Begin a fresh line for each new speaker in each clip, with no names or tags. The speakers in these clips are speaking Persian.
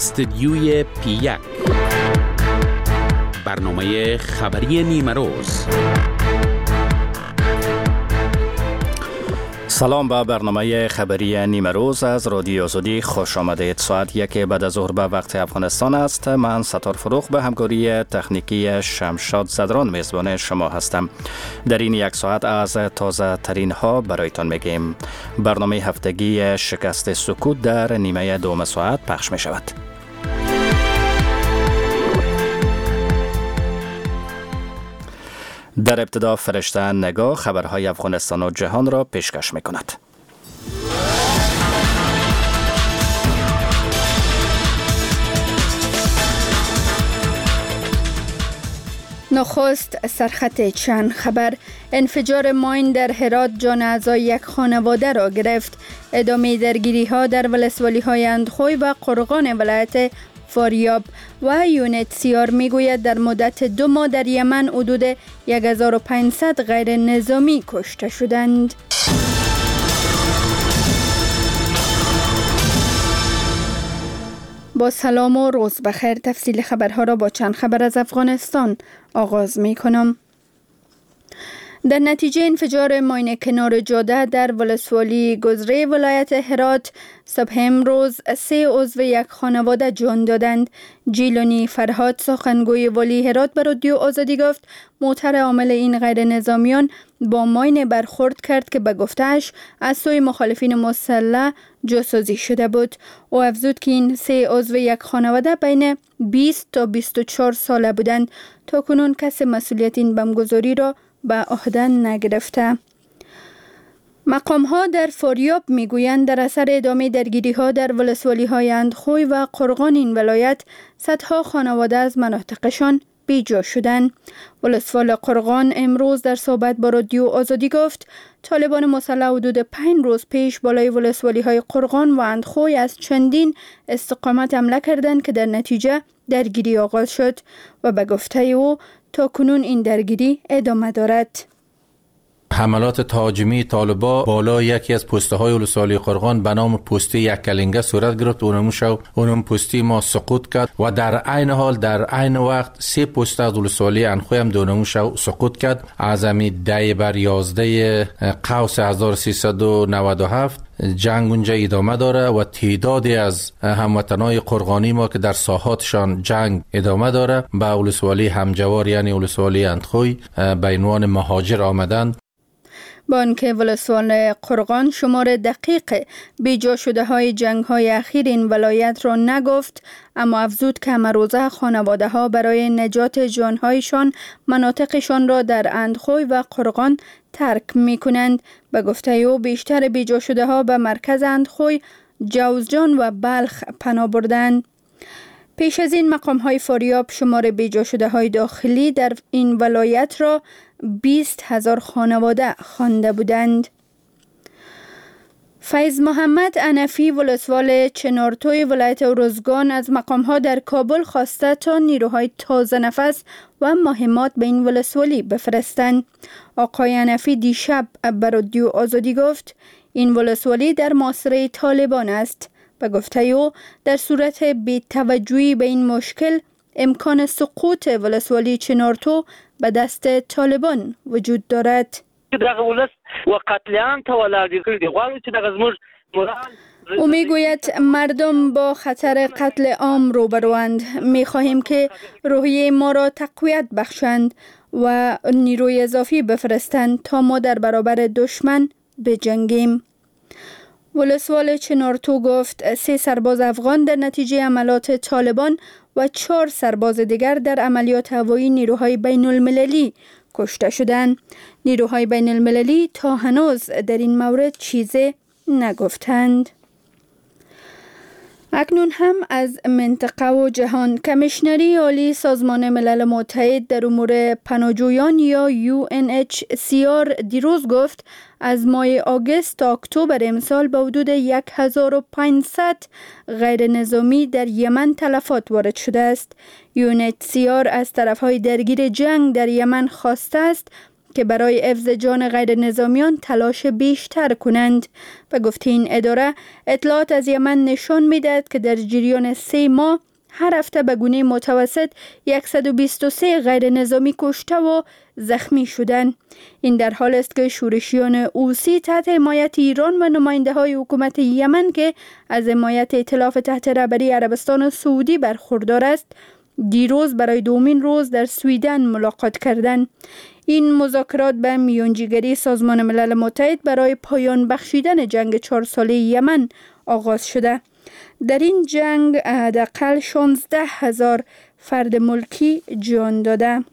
استدیوی P1 برنامه خبری نیمه روز.
سلام به برنامه خبری نیمه روز از رادیو آزادی خوش آمدید. ساعت 1 بعد از ظهر به وقت افغانستان است. من ستار فروغ به همکاری تکنیکی شمشاد زدران میزبان شما هستم. در این یک ساعت از تازه ترین ها برایتان میگیم. برنامه هفتگی شکست سکوت در نیمه دوم ساعت پخش می شود. در ابتدا فرشته نگاه خبرهای افغانستان و جهان را پیشکش می کند.
نخست سرخط چند خبر. انفجار ماین در هرات جان اعضای یک خانواده را گرفت. ادامه درگیری ها در ولسوالی های اندخوی و قرغان ولایت فاریاب و یونتسیار میگوید در مدت 2 ماه در یمن حدود 1500 غیر نظامی کشته شدند. با سلام و روز بخیر. تفصیل خبرها را با چند خبر از افغانستان آغاز می کنم. در نتیجه انفجار ماین کنار جاده در ولسوالی گذره ولایت هرات صبح امروز 3 عضو یک خانواده جان دادند. جیلانی فرهاد سخنگوی والی هرات به رادیو آزادی گفت موتر عامل این غیر نظامیان با ماین برخورد کرد که به گفته‌اش از سوی مخالفین مسلح جاسازی شده بود. او افزود که این 3 عضو یک خانواده بین 20 تا 24 ساله بودند. تا کنون کسی مسئولیت این بمبگذاری را به عهده نگرفته. مقام ها در فاریاب میگویند در اثر ادامه درگیری ها در ولسوالی های اندخوی و قرغان این ولایت صدها خانواده از مناطقشان بیجا شدند. ولسوال قرغان امروز در صحبت با رادیو آزادی گفت طالبان مسلح حدود 5 روز پیش بالای ولسوالی های قرغان و اندخوی از چندین استقامت حمله کردند که در نتیجه درگیری آغاز شد و به گفته او تا کنون این درگیری ادامه دارد.
حملات تهاجمی طالبان بالا یکی از پسته های ولسوالی قرغان به نام پسته یک کلنگه صورت گرفت. اونم پسته ما سقوط کرد و در عین حال در عین وقت 3 پسته از ولسوالی انخوی هم دونموش سقوط کرد. از همین 10/11 قوس 1397 جنگ اونجا ادامه داره و تعدادی از هموطنای قرغانی ما که در ساحاتشان جنگ ادامه داره به ولسوالی همجوار یعنی ولسوالی اندخوی به عنوان مهاجر آمدند.
با آنکه ولسوال قرغان شمار دقیق بیجا شده های جنگ های اخیر این ولایت را نگفت، اما افزود که امروزه خانواده ها برای نجات جان هایشان مناطقشان را در اندخوی و قرغان ترک می کنند. به گفته او بیشتر بیجا شده ها به مرکز اندخوی، جوزجان و بلخ پناه بردند. پیش از این مقام های فاریاب شمار بیجا شده های داخلی در این ولایت را 20,000 خانواده خوانده بودند. فیض محمد انفی ولسوال چنارتوی ولایت ارزگان از مقام‌ها در کابل خواسته تا نیروهای تازه نفس و مهمات به این ولسوالی بفرستند. آقای انفی دیشب به رادیو آزادی گفت این ولسوالی در محاصره طالبان است. به گفته او در صورت بی‌توجهی به این مشکل امکان سقوط ولسوالی چنارتو به دست طالبان وجود دارد. او میگوید مردم با خطر قتل عام روبروند. میخواهیم که روحیه ما را تقویت بخشند و نیروی اضافی بفرستند تا ما در برابر دشمن بجنگیم. ولسوال چنارتو گفت 3 سرباز افغان در نتیجه عملات طالبان و 4 سرباز دیگر در عملیات هوایی نیروهای بین المللی کشته شدند. نیروهای بین المللی تا هنوز در این مورد چیزی نگفتند. اکنون هم از منطقه و جهان. کمیشنری عالی سازمان ملل متحد در امور پناهجویان یا UNHCR دیروز گفت از ماه آگوست تا اکتبر امسال به حدود 1500 غیر نظامی در یمن تلفات وارد شده است. UNHCR از طرفهای درگیر جنگ در یمن خواسته است که برای حفظ جان غیر نظامیان تلاش بیشتر کنند. به گفته این اداره، اطلاعات از یمن نشان می‌دهد که در جریان 3 ماه هر هفته به گونه متوسط 123 غیر نظامی کشته و زخمی شدند. این در حال است که شورشیان حوثی تحت حمایت ایران و نماینده های حکومت یمن که از حمایت ائتلاف تحت رهبری عربستان سعودی برخوردار است، دیروز برای دومین روز در سویدن ملاقات کردند. این مذاکرات به میانجیگری سازمان ملل متحد برای پایان بخشیدن جنگ 4 ساله یمن آغاز شده. در این جنگ حداقل 16,000 فرد ملکی جان داده.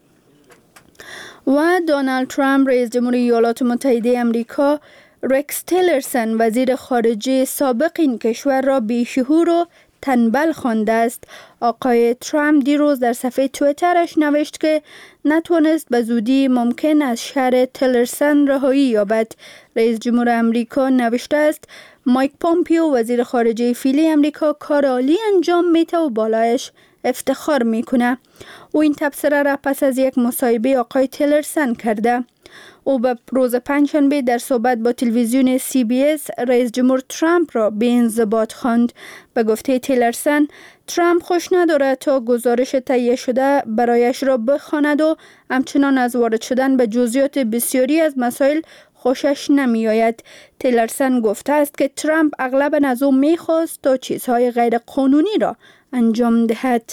و دونالد ترامپ رئیس جمهوری ایالات متحده آمریکا رکس تیلرسن وزیر خارجه سابق این کشور را بیشعور و تنبل خوانده است. آقای ترامپ دیروز در صفحه توییترش نوشت که نتوانست به زودی ممکن از شر تیلرسن رهایی یابد. رئیس جمهور آمریکا نوشته است مایک پومپیو وزیر خارجه فعلی آمریکا کار عالی انجام میده و بالایش افتخار میکنه. او این تبصره را پس از یک مصاحبه آقای تیلرسن کرده. او به روز پنجشنبه در صحبت با تلویزیون CBS رئیس جمهور ترامپ را بی‌انضباط خواند. به گفته تیلرسن، ترامپ خوش ندارد تا گزارش تهیه شده برایش را بخواند و همچنان از وارد شدن به جزئیات بسیاری از مسائل خوشش نمی آید. تیلرسن گفته است که ترامپ اغلب از او می خواست تا چیزهای غیر قانونی را انجام دهد.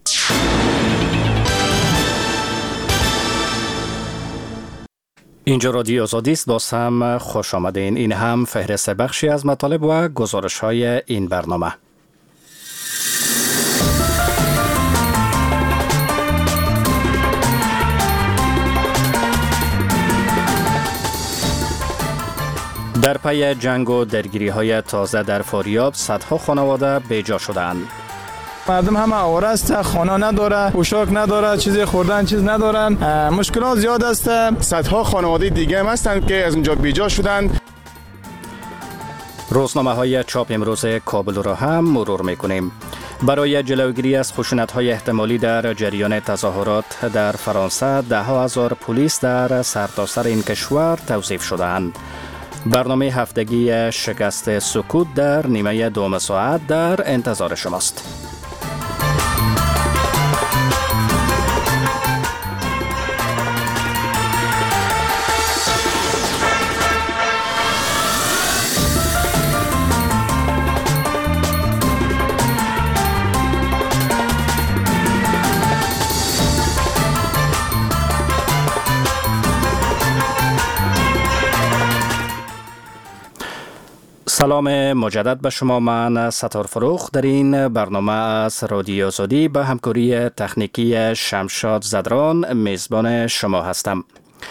اینجا رادیو آزادی است. باز هم خوش آمدین. این هم فهرست بخشی از مطالب و گزارش های این برنامه. در پی جنگ و درگیری های تازه در فاریاب صدها خانواده بیجا شدند.
مردم همه آواره است، خانه نداره، پوشاک نداره، چیزی خوردن چیز ندارن، مشکلات زیاد است.
صدها خانواده دیگه هم هستند که از اونجا بیجا شدند.
روزنامه های چاپ امروز کابل را هم مرور میکنیم. برای جلوگیری از خشونت‌های احتمالی در جریان تظاهرات در فرانسه 10,000 پلیس در سرتاسر این کشور توظیف شدند. برنامه هفتگی شکست سکوت در نیمه دوم ساعت در انتظار شماست. سلام مجدد به شما. من ستار فروخ در این برنامه از رادیو آزادی به همکاری تکنیکی شمشاد زدران میزبان شما هستم.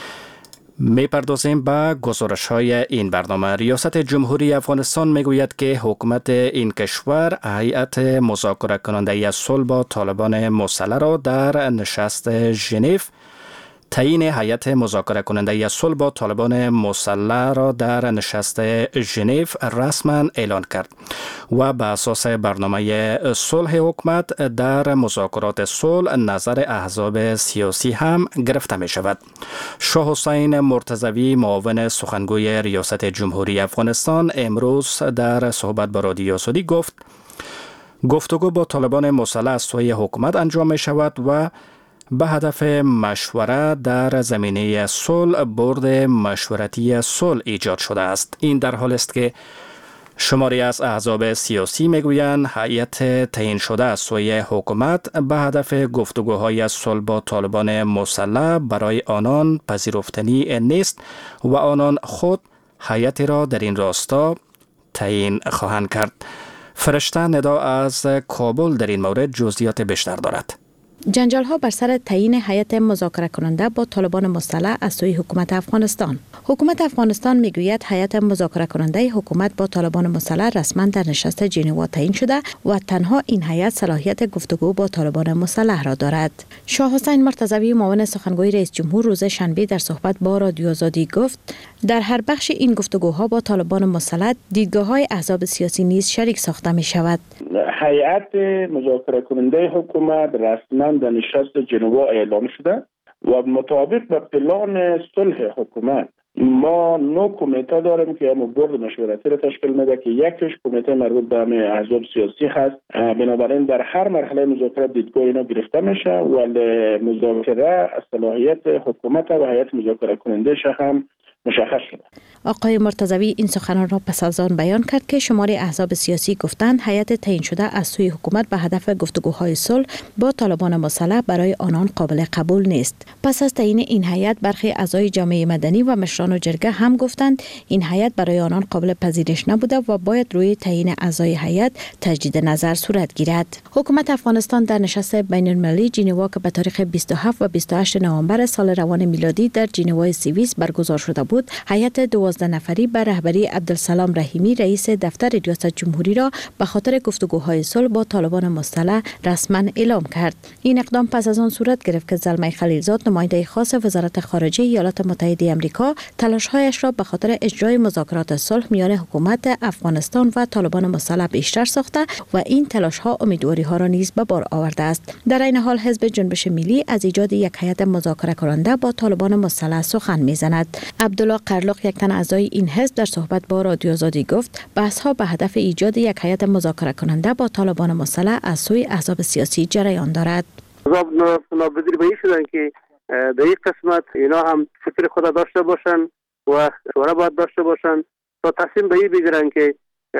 میپردازیم به گزارش های این برنامه. ریاست جمهوری افغانستان میگوید که حکومت این کشور هیئت مذاکره کننده صلح با طالبان مسلح را در نشست ژنو تعیین هیئت مذاکره کننده صلح با طالبان مسلح را در نشست ژنو رسما اعلان کرد و به اساس برنامه صلح حکومت در مذاکرات صلح نظر احزاب سیاسی هم گرفته می شود. شاه حسین مرتضوی معاون سخنگوی ریاست جمهوری افغانستان امروز در صحبت با رادیو آزادی گفت گفتگو با طالبان مسلح از سوی حکومت انجام می شود و به هدف مشوره در زمینه صلح برد مشورتی صلح ایجاد شده است. این در حال است که شماری از احزاب سیاسی میگویند هیئت تعیین شده از سوی حکومت به هدف گفتگوهای صلح با طالبان مسلح برای آنان پذیرفتنی نیست و آنان خود هیئتی را در این راستا تعیین خواهند کرد. فرشته ندا از کابل در این مورد جزئیات بیشتر دارد.
جنجال ها بر سر تعیین هیئت مذاکره کننده با طالبان مسلح از سوی حکومت افغانستان. حکومت افغانستان میگوید هیئت مذاکره کننده حکومت با طالبان مسلح رسما در نشست ژنو تعیین شده و تنها این هیئت صلاحیت گفتگو با طالبان مسلح را دارد. شاه حسین مرتضوی معاون سخنگوی رئیس جمهور روز شنبه در صحبت با رادیو آزادی گفت در هر بخش این گفتگوها با طالبان مسلح دیدگاه‌های احزاب سیاسی نیز شریک ساخته می شود.
هیئت مذاکره کننده حکومت رسما در نشست ژنو اعلام شده و مطابق به پلان صلح حکومت ما 9 کمیته داریم که همون بورد مشورتی را تشکیل میده که یکیش کمیته مربوط به همه احزاب سیاسی هست. بنابراین در هر مرحله مذاکره دیدگاه اینا گرفته میشه ولی مذاکره از صلاحیت حکومت و هیئت مذاکره کننده هم مشخص شده.
آقای مرتضوی این سخنان را پس از آن بیان کرد که شمار احزاب سیاسی گفتند هیئت تعیین شده از سوی حکومت به هدف گفتگوهای صلح با طالبان مسلح برای آنان قابل قبول نیست. پس از تعیین این هیئت برخی اعضای جامعه مدنی و مشران جرگه هم گفتند این هیئت برای آنان قابل پذیرش نبوده و باید روی تعیین اعضای هیئت تجدید نظر صورت گیرد. حکومت افغانستان در نشست بین المللی ژنوا که به تاریخ 27 و 28 نوامبر سال روان میلادی در ژنوا سوئیس برگزار شده بود، هیئت 12 نفری به رهبری عبدالسلام رحیمی رئیس دفتر ریاست جمهوری را به خاطر گفتگوهای صلح با طالبان مسلح رسما اعلام کرد. این اقدام پس از آن صورت گرفت که زلمه خلیلزاد نماینده خاص وزارت خارجه ایالات متحده آمریکا تلاش‌هایش را به خاطر اجرای مذاکرات صلح میان حکومت افغانستان و طالبان مسلح بیشتر ساخته و این تلاش‌ها امیدواری‌ها را نیز به بار آورده است. در این حال حزب جنبش ملی از ایجاد یک هیئت مذاکره کننده با طالبان مسلح سخن می‌زند. عبدالله قرلق یک تن اعضای این حزب در صحبت با رادیو آزادی گفت بحث‌ها به هدف ایجاد یک هیئت مذاکره کننده با طالبان مسلح از سوی احزاب سیاسی جریان دارد.
احزاب ناپذیر به این شدن که در این قسمت اینا هم فکر خود داشته باشن و شورا باید داشته باشن تا تصمیم به این بگیرن که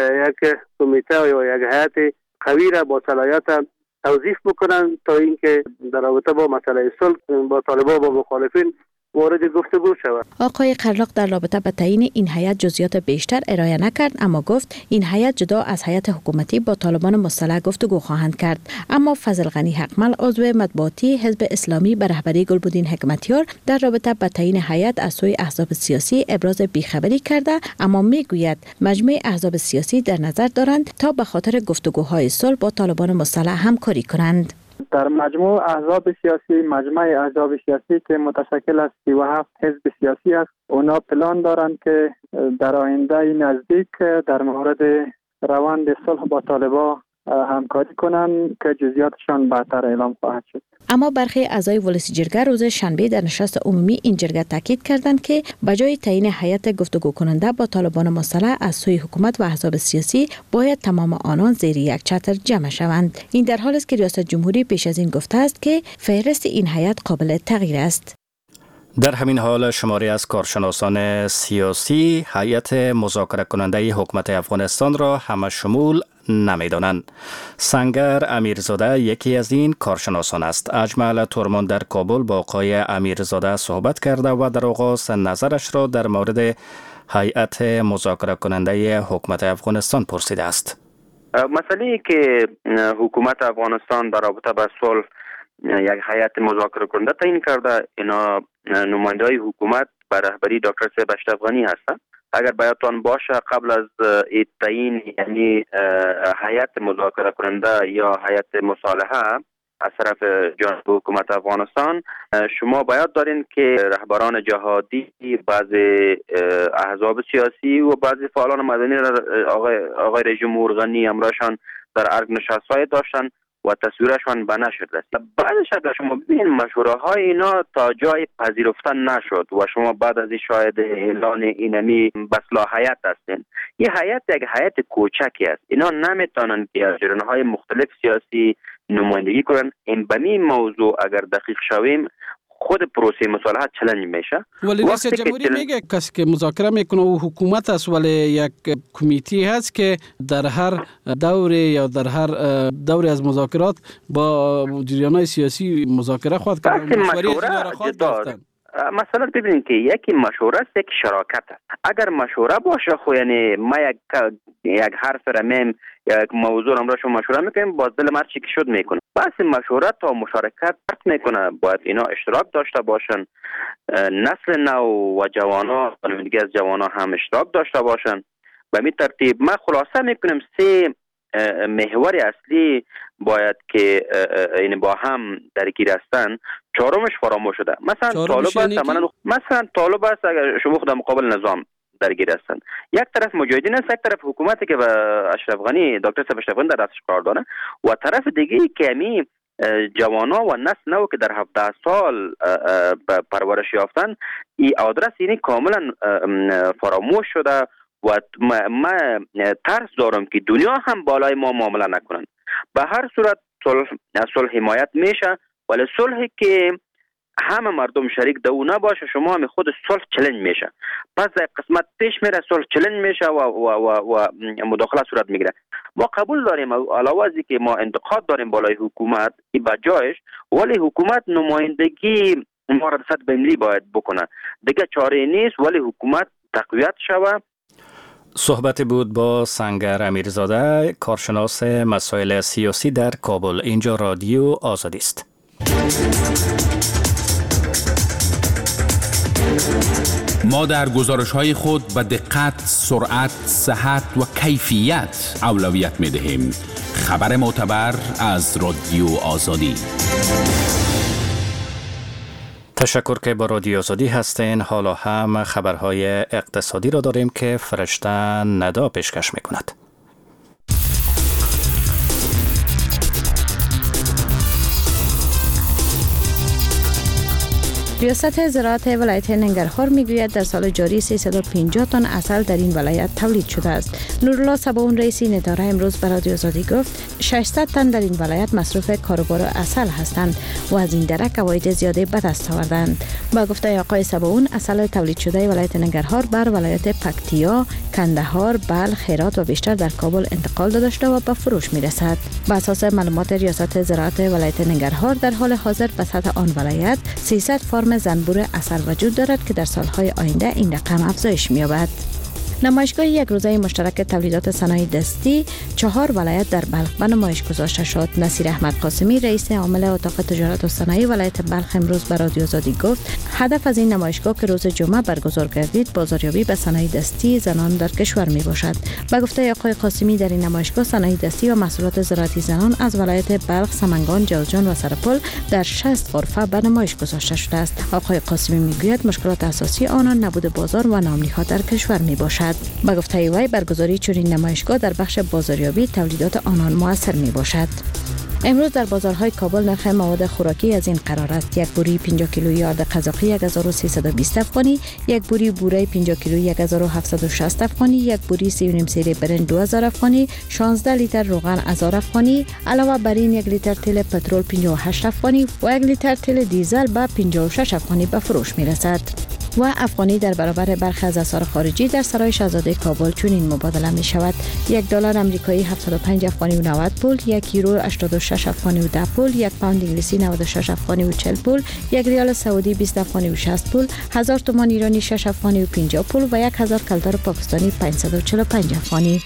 یک کمیته یا یک هیئت قوی را با صلاحیت توظیف بکنن تا اینکه در رابطه با مسئله صلح با طالبان و مخالفین وارد گفتگو شود.
آقای قرلق در رابطه با تعیین این هیئت جزئیات بیشتر ارائه نکرد، اما گفت این هیئت جدا از هیئت حکومتی با طالبان مسلح گفتگو خواهند کرد. اما فضل غنی حقمل عضو مطبوعاتی حزب اسلامی به رهبری گلبدین حکمتیار در رابطه با تعیین هیئت از سوی احزاب سیاسی ابراز بیخبری کرده، اما میگوید مجموعه احزاب سیاسی در نظر دارند تا به خاطر گفتگوهای صلح با طالبان مسلح همکاری کنند.
در مجموع احزاب سیاسی که متشکل از 37 حزب سیاسی است، اونا پلان دارند که در آینده نزدیک در مورد روند صلح با طالبان همکاری کنند که جزئیاتشان بعدتر اعلام خواهد شد.
اما برخی اعضای ولسی جرگه روز شنبه در نشست عمومی این جرگه تاکید کردند که بجای تعیین هیئت گفتگو کننده با طالبان مسلح از سوی حکومت و احزاب سیاسی باید تمام آنان زیر یک چتر جمع شوند. این در حالی است که ریاست جمهوری پیش از این گفته است که فهرست این هیئت قابل تغییر است.
در همین حال شماری از کارشناسان سیاسی هیئت مذاکره کننده حکومت افغانستان را همه شمول نمیدانند. سنگر امیرزاده یکی از این کارشناسان است. اجمل تورمان در کابل با آقای امیرزاده صحبت کرده و در آغاز نظرش را در مورد هیئت مذاکره کننده حکومت افغانستان پرسیده است.
مسئله که حکومت افغانستان در رابطه با صلح یک هیئت مذاکره کننده تعیین کرده، اینا نماینده‌های حکومت به رهبری دکتر صاحب اشرف غنی هستند. اگر بیاتان باشه قبل از تعیین یعنی هیئت مذاکره کننده یا هیئت مصالحه از طرف جانب حکومت افغانستان، شما باید دارین که رهبران جهادی، بعضی احزاب سیاسی و بعضی فعالان مدنی آقای رئیس جمهور غنی امرشان در ارگ نشست‌های داشتن و تصویرشان به نشر رسید. بعدش اگر شما ببینید مشوره های اینا تا جای پذیرفته نشد و شما بعد از این شاهد اعلان اینمی به صلاحیت هستین. این هیئت یک هیئت کوچکی است. اینا نمیتونن که از جریان‌های مختلف سیاسی نمایندگی کنن. این بمی موضوع اگر دقیق شویم خود پروسه مصالحه چالش میشه.
ولی رئیس جمهوری میگه کسی که مذاکره میکنه و حکومت است، ولی یک کمیته هست که در هر دوره یا در هر دوره از مذاکرات با جریان‌های سیاسی مذاکره خواهد کرد.
مثلا ببینید که یکی مشوره است، یک شراکت است. اگر مشوره باشه خو یعنی ما یک حرف رمیم یک موضوع را شما مشوره میکنیم، باز دل مرچی که شد میکنه. بس مشوره تا مشارکت میکنه، باید اینا اشتراک داشته باشن. نسل نو و جوانا و دیگه از جوانا هم اشتراک داشته باشن. به این ترتیب ما خلاصه میکنیم 3 محور اصلی باید که این با هم درگیر هستن. 4مش فراموش شده. مثلا طالب است اگر شما خود مقابل نظام درگیر هستند. یک طرف مجاهدین است، یک طرف حکومتی که به اشرف غنی دکتر صاحب اشرف غنی در دستش قرار داره و طرف دیگه که می جوانا و نسل نو که در 17 سال پرورش یافتن این آدرس اینی کاملا فراموش شده و ما ترس دارم که دنیا هم بالای ما معامله نکنن. به هر صورت صلح حمایت میشه، ولی صلحی که همه مردم شریک دو نباشه، شما هم خود صلح چلنج میشه. پس در قسمت پیش میره صلح چلنج میشه و مداخله صورت میگیره. ما قبول داریم علاوه از که ما انتقاد داریم بالای حکومت این بجایش، ولی حکومت نمایندگی ما را صد بملی باید بکنه. دیگه چاره نیست، ولی حکومت تقویت شوه.
صحبت بود با سنگر امیرزاده، کارشناس مسائل سیاسی در کابل. اینجا رادیو آزادی است.
ما در گزارش‌های خود به دقت، سرعت، صحت و کیفیت اولویت می‌دهیم. خبر معتبر از رادیو آزادی.
تشکر که با رادیو آزادی هستین. حالا هم خبرهای اقتصادی را داریم که فرشته ندا پیشکش می‌کند.
ریاست زراعت ولایت ننگرهار میگوید در سال جاری 350 تن عسل در این ولایت تولید شده است. نورالله صباون رئیس این اداره امروز به رادیو آزادی گفت 600 تن در این ولایت مصروف کاروبار عسل هستند و از این درک عواید زیاده به دست آوردند. با گفته آقای صباون، عسل تولید شده ولایت ننگرهار بر ولایت پکتیا، کندهار، بلخ، هرات و بیشتر در کابل انتقال داده شده و به فروش میرسد. بر اساس معلومات ریاست زراعت ولایت ننگرهار، در حال حاضر به سطح آن ولایت 300 فارم زنبور عسل وجود دارد که در سالهای آینده این رقم افزایش می‌یابد. نمایشگاه یک روزه مشترک تولیدات صنایع دستی 4 ولایت در بلخ به نمایش گذاشته شد. نصیر احمد قاسمی رئیس عامل اتاق تجارت و صنایع ولایت بلخ امروز به رادیو آزادی گفت هدف از این نمایشگاه که روز جمعه برگزار گردید بازاریابی به صنایع دستی زنان در کشور می باشد. به گفته آقای قاسمی در این نمایشگاه صنایع دستی و محصولات زراعتی زنان از ولایت بلخ، سمنگان، جوزجان و سرپل در 60 غرفه به نمایش گذاشته شده است. آقای قاسمی میگوید مشکلات اساسی آنان نبود بازار و نامنیها در کشور می باشد. با گفته وی برگزاری چنین نمایشگاه در بخش بازاریابی تولیدات آنان موثر می باشد. امروز در بازارهای کابل نرخ مواد خوراکی از این قرار است: یک بوری 50 کیلویی آرد قزاقی 1320 افغانی، یک بوری بوره 50 کیلویی 1760 افغانی، یک بوری 3.5 سیر برنج 2000 افغانی، 16 لیتر روغن 1000 افغانی. علاوه بر این 1 لیتر تیل پترول 58 افغانی و 1 لیتر تیل دیزل به 56 افغانی به فروش می رسد. و افغانی در برابر برخی از اسعار خارجی در سرای شاهزاده کابل چنین مبادله می شود: یک دلار آمریکایی 75 افغانی و 90 پول، یک یورو 86 افغانی و 10 پول، یک پوند انگلیسی 96 افغانی و 40 پول، یک ریال سعودی 20 افغانی و 60 پول، 1000 تومان ایرانی 6 افغانی و 50 پول و 1000 کلدار پاکستانی 545 افغانی.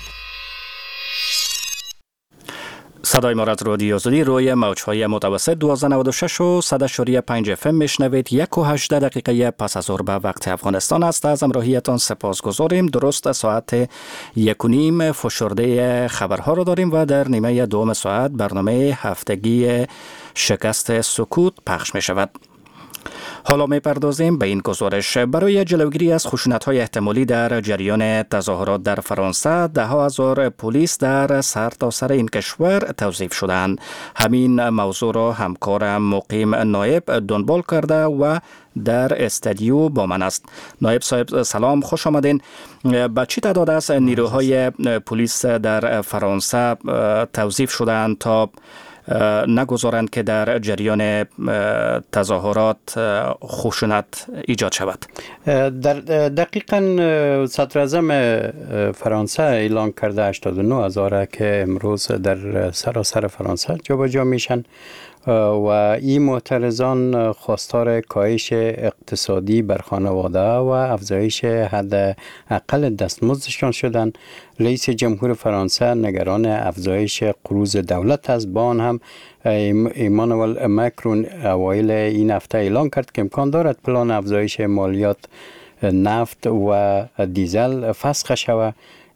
صدای ما را از رادیو آزادی روی موج‌های متوسط 1296 و 100.5 FM میشنوید. 1:18 دقیقه پس از ظهر به وقت افغانستان است. از همراهیتان سپاسگزاریم. درست ساعت 1:30 فشرده خبرها را داریم و در نیمه دوم ساعت برنامه هفتگی شکست سکوت پخش می شود. حالا می‌پردازیم به این گزارش. برای جلوگیری از خشونت‌های احتمالی در جریان تظاهرات در فرانسه، ده‌ها هزار پلیس در سرتاسر این کشور توظیف شدند. همین موضوع را همکارم مقیم نایب دنبال کرده و در استودیو با من است. نایب صاحب سلام، خوش آمدین. با چه تعداد از نیروهای پلیس در فرانسه توظیف شدند تا نگذارند که در جریان تظاهرات خشونت ایجاد شود؟
دقیقاً صدراعظم فرانسه اعلان کرده 89,000 که امروز در سراسر فرانسه جابجا میشن و این معترضان خواستار کاهش اقتصادی بر خانواده و افزایش حد اقل دستمزدشان شدند. رئیس جمهور فرانسه نگران افزایش قروض دولت است. با آن هم ایمانوئل مکرون اوایل این هفته اعلان کرد که امکان دارد پلان افزایش مالیات نفت و دیزل فسخ شود.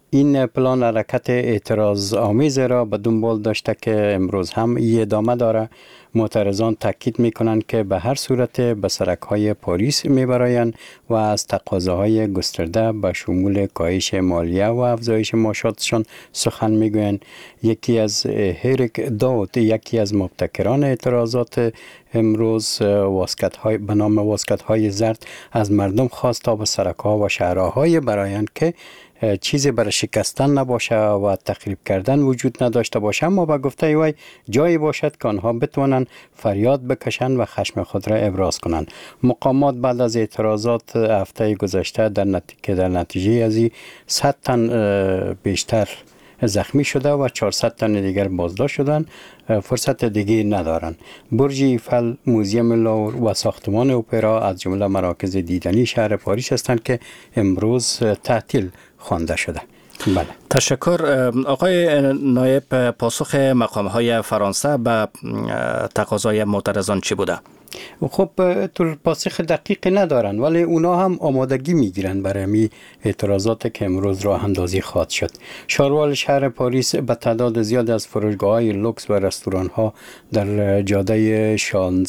این پلان حرکت اعتراض آمیز را به دنبال داشته که امروز هم ادامه داره. معترضان تاکید میکنند که به هر صورت به سرک‌های پاریس میبرایند و از تقاضاهای گسترده به شمول کاهش مالیه و افزایش معاشاتشان سخن میگویند. یکی از هریک داوت، یکی از مبتکران اعتراضات امروز، واسکت‌های به نام واسکت‌های زرد، از مردم خواست تا به سرک‌ها و شهرهای برایند که چیزی برای شکستن نباشه و تخریب کردن وجود نداشته باشه، اما به گفته وی جایی باشد که آنها بتوانند فریاد بکشند و خشم خود را ابراز کنند. مقامات بعد از اعتراضات هفته گذشته در نتیجه از 100 تن بیشتر زخمی شده و 400 تن دیگر بازداشت شدند. فرصت دیگه ندارند. برج ایفل، موزیم لور و ساختمان اپرا از جمله مراکز دیدنی شهر پاریس هستند که امروز تعطیل خوانده شده. بله.
تشکر. آقای نایب، پاسخ مقام‌های فرانسه به تقاضای معترضان چی بوده؟
خب پاسخ دقیقی ندارن، ولی اونا هم آمادگی میگیرن برای می اعتراضات که امروز راه اندازی خواهد شد. شاروال شهر پاریس به تعداد زیاد از فروشگاه‌های لوکس و رستوران‌ها در جاده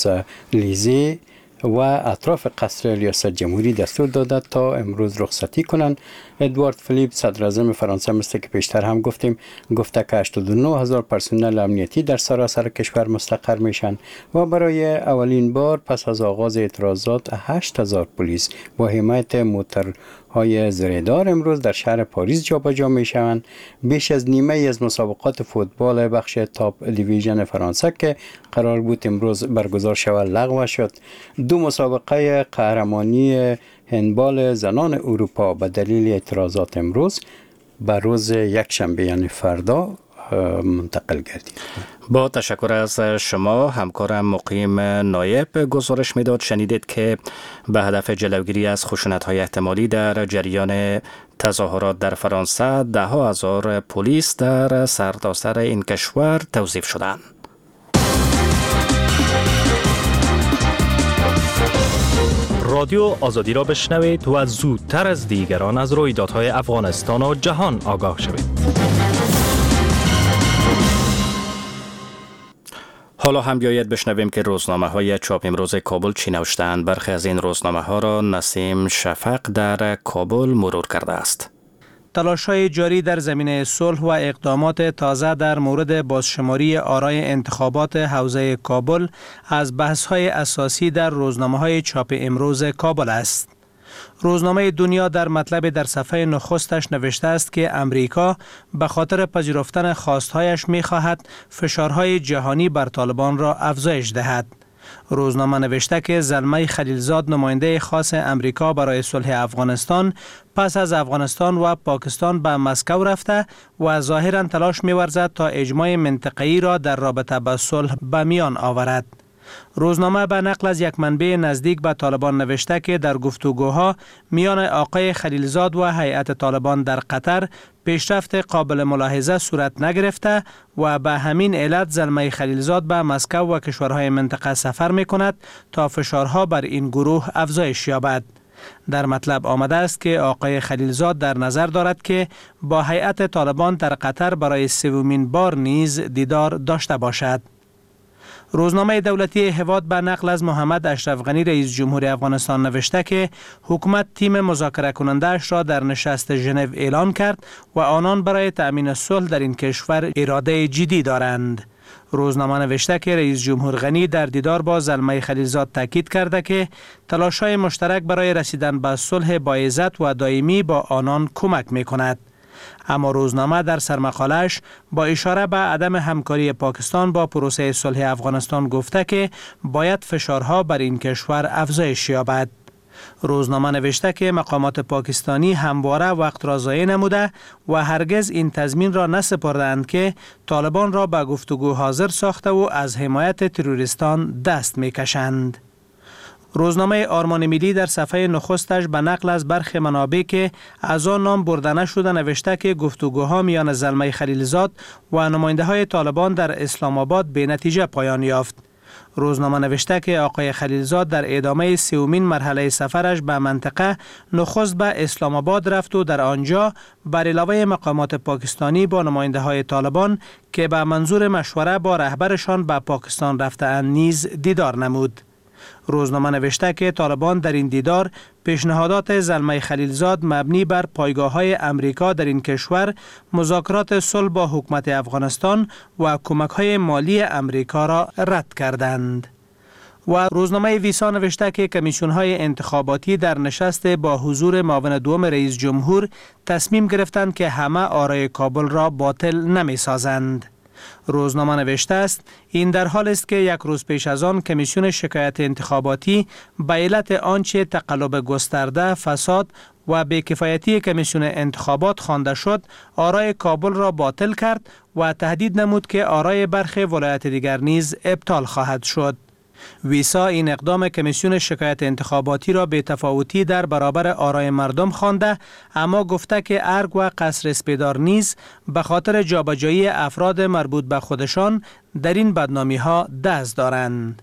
شانزلیزه و اطراف قصر ریاست جمهوری دستور داده تا امروز رخصتی کنند. ادوارد فلیپ، صدر اعظم فرانسه، مثل که پیشتر هم گفتیم، گفته که 89,000 پرسنل امنیتی در سراسر کشور مستقر میشن و برای اولین بار پس از آغاز اعتراضات 8,000 پلیس با حمایت موترهای زرهدار امروز در شهر پاریس جابجا میشوند. بیش از نیمه از مسابقات فوتبال بخش تاپ دیویژن فرانسه که قرار بود امروز برگزار شود لغو شد. 2 مسابقه قهرمانی هندبال زنان اروپا به دلیل اعتراضات امروز به روز یکشنبه یعنی فردا منتقل گردید.
با تشکر از شما. همکارم مقیم نایب گزارش میداد. شنیدید که به هدف جلوگیری از خشونت‌های احتمالی در جریان تظاهرات در فرانسه 10,000 پلیس در سرتاسر این کشور توظیف شدند.
رادیو آزادی را بشنوید و زودتر از دیگران از رویدادهای افغانستان و جهان آگاه شوید.
حالا هم بیاید بشنویم که روزنامه‌های چاپ امروز کابل چی نوشته‌اند. برخی از این روزنامه‌ها را نسیم شفق در کابل مرور کرده است.
تلاش‌های جاری در زمینه صلح و اقدامات تازه در مورد بازشماری آرای انتخابات حوزه کابل از بحث‌های اساسی در روزنامه‌های چاپ امروز کابل است. روزنامه دنیا در مطلب در صفحه نخستش نوشته است که امریکا به خاطر پذیرفتن خواستهایش می‌خواهد فشارهای جهانی بر طالبان را افزایش دهد. روزنامه نوشته که زلمه خلیلزاد، نماینده خاص امریکا برای صلح افغانستان، پس از افغانستان و پاکستان به مسکو رفته و ظاهراً تلاش می‌ورزد تا اجماع منطقه‌ای را در رابطه با صلح به میان آورد. روزنامه به نقل از یک منبع نزدیک به طالبان نوشته که در گفتگوها میان آقای خلیلزاد و هیئت طالبان در قطر پیشرفت قابل ملاحظه صورت نگرفته و به همین علت زلمه خلیلزاد به مسکو و کشورهای منطقه سفر می کند تا فشارها بر این گروه افزایش یابد. در مطلب آمده است که آقای خلیلزاد در نظر دارد که با هیئت طالبان در قطر برای 3مین بار نیز دیدار داشته باشد. روزنامه دولتی هواد به نقل از محمد اشرف غنی رئیس جمهور افغانستان نوشته که حکومت تیم مذاکره کننده اش را در نشست ژنو اعلان کرد و آنان برای تأمین صلح در این کشور اراده جدی دارند. روزنامه نوشته که رئیس جمهور غنی در دیدار با زلمه خلیلزاد تاکید کرده که تلاش‌های مشترک برای رسیدن به صلح باعزت و دائمی با آنان کمک می‌کند. اما روزنامه در سرمقاله‌اش با اشاره به عدم همکاری پاکستان با پروسه صلح افغانستان گفته که باید فشارها بر این کشور افزایش یابد. روزنامه نوشته که مقامات پاکستانی همواره وقت را ضایع نموده و هرگز این تضمین را نسپردند که طالبان را به گفتگو حاضر ساخته و از حمایت تروریستان دست می‌کشند. روزنامه آرمان ملی در صفحه نخستش به نقل از برخی منابع که از آن نام برده نشده نوشته که گفتگوها میان زلمه خلیلزاد و نماینده های طالبان در اسلام آباد به نتیجه پایان یافت. روزنامه نوشته که آقای خلیلزاد در ادامه سومین مرحله سفرش به منطقه نخست به اسلام آباد رفت و در آنجا بر علاوه مقامات پاکستانی با نماینده های طالبان که به منظور مشوره با رهبرشان به پاکستان رفته‌اند نیز دیدار نمود. روزنامه نوشته که طالبان در این دیدار پیشنهادات زلمه خلیلزاد مبنی بر پایگاه‌های امریکا در این کشور، مذاکرات صلح با حکومت افغانستان و کمک‌های مالی امریکا را رد کردند. و روزنامه ویسا نوشته که کمیسیون‌های انتخاباتی در نشست با حضور معاون دوم رئیس جمهور تصمیم گرفتند که همه آرای کابل را باطل نمی‌سازند. روزنامه نوشته است این در حال است که یک روز پیش از آن کمیسیون شکایت انتخاباتی به علت آنچه تقلب گسترده، فساد و بی‌کفایتی کمیسیون انتخابات خوانده شد، آرای کابل را باطل کرد و تهدید نمود که آرای برخی ولایت دیگر نیز ابطال خواهد شد. ویسا این اقدام کمیسیون شکایت انتخاباتی را بی‌تفاوتی در برابر آرای مردم خوانده، اما گفته که ارگ و قصر اسپیدار نیز به خاطر جابجایی افراد مربوط به خودشان در این بدنامی ها دست دارند.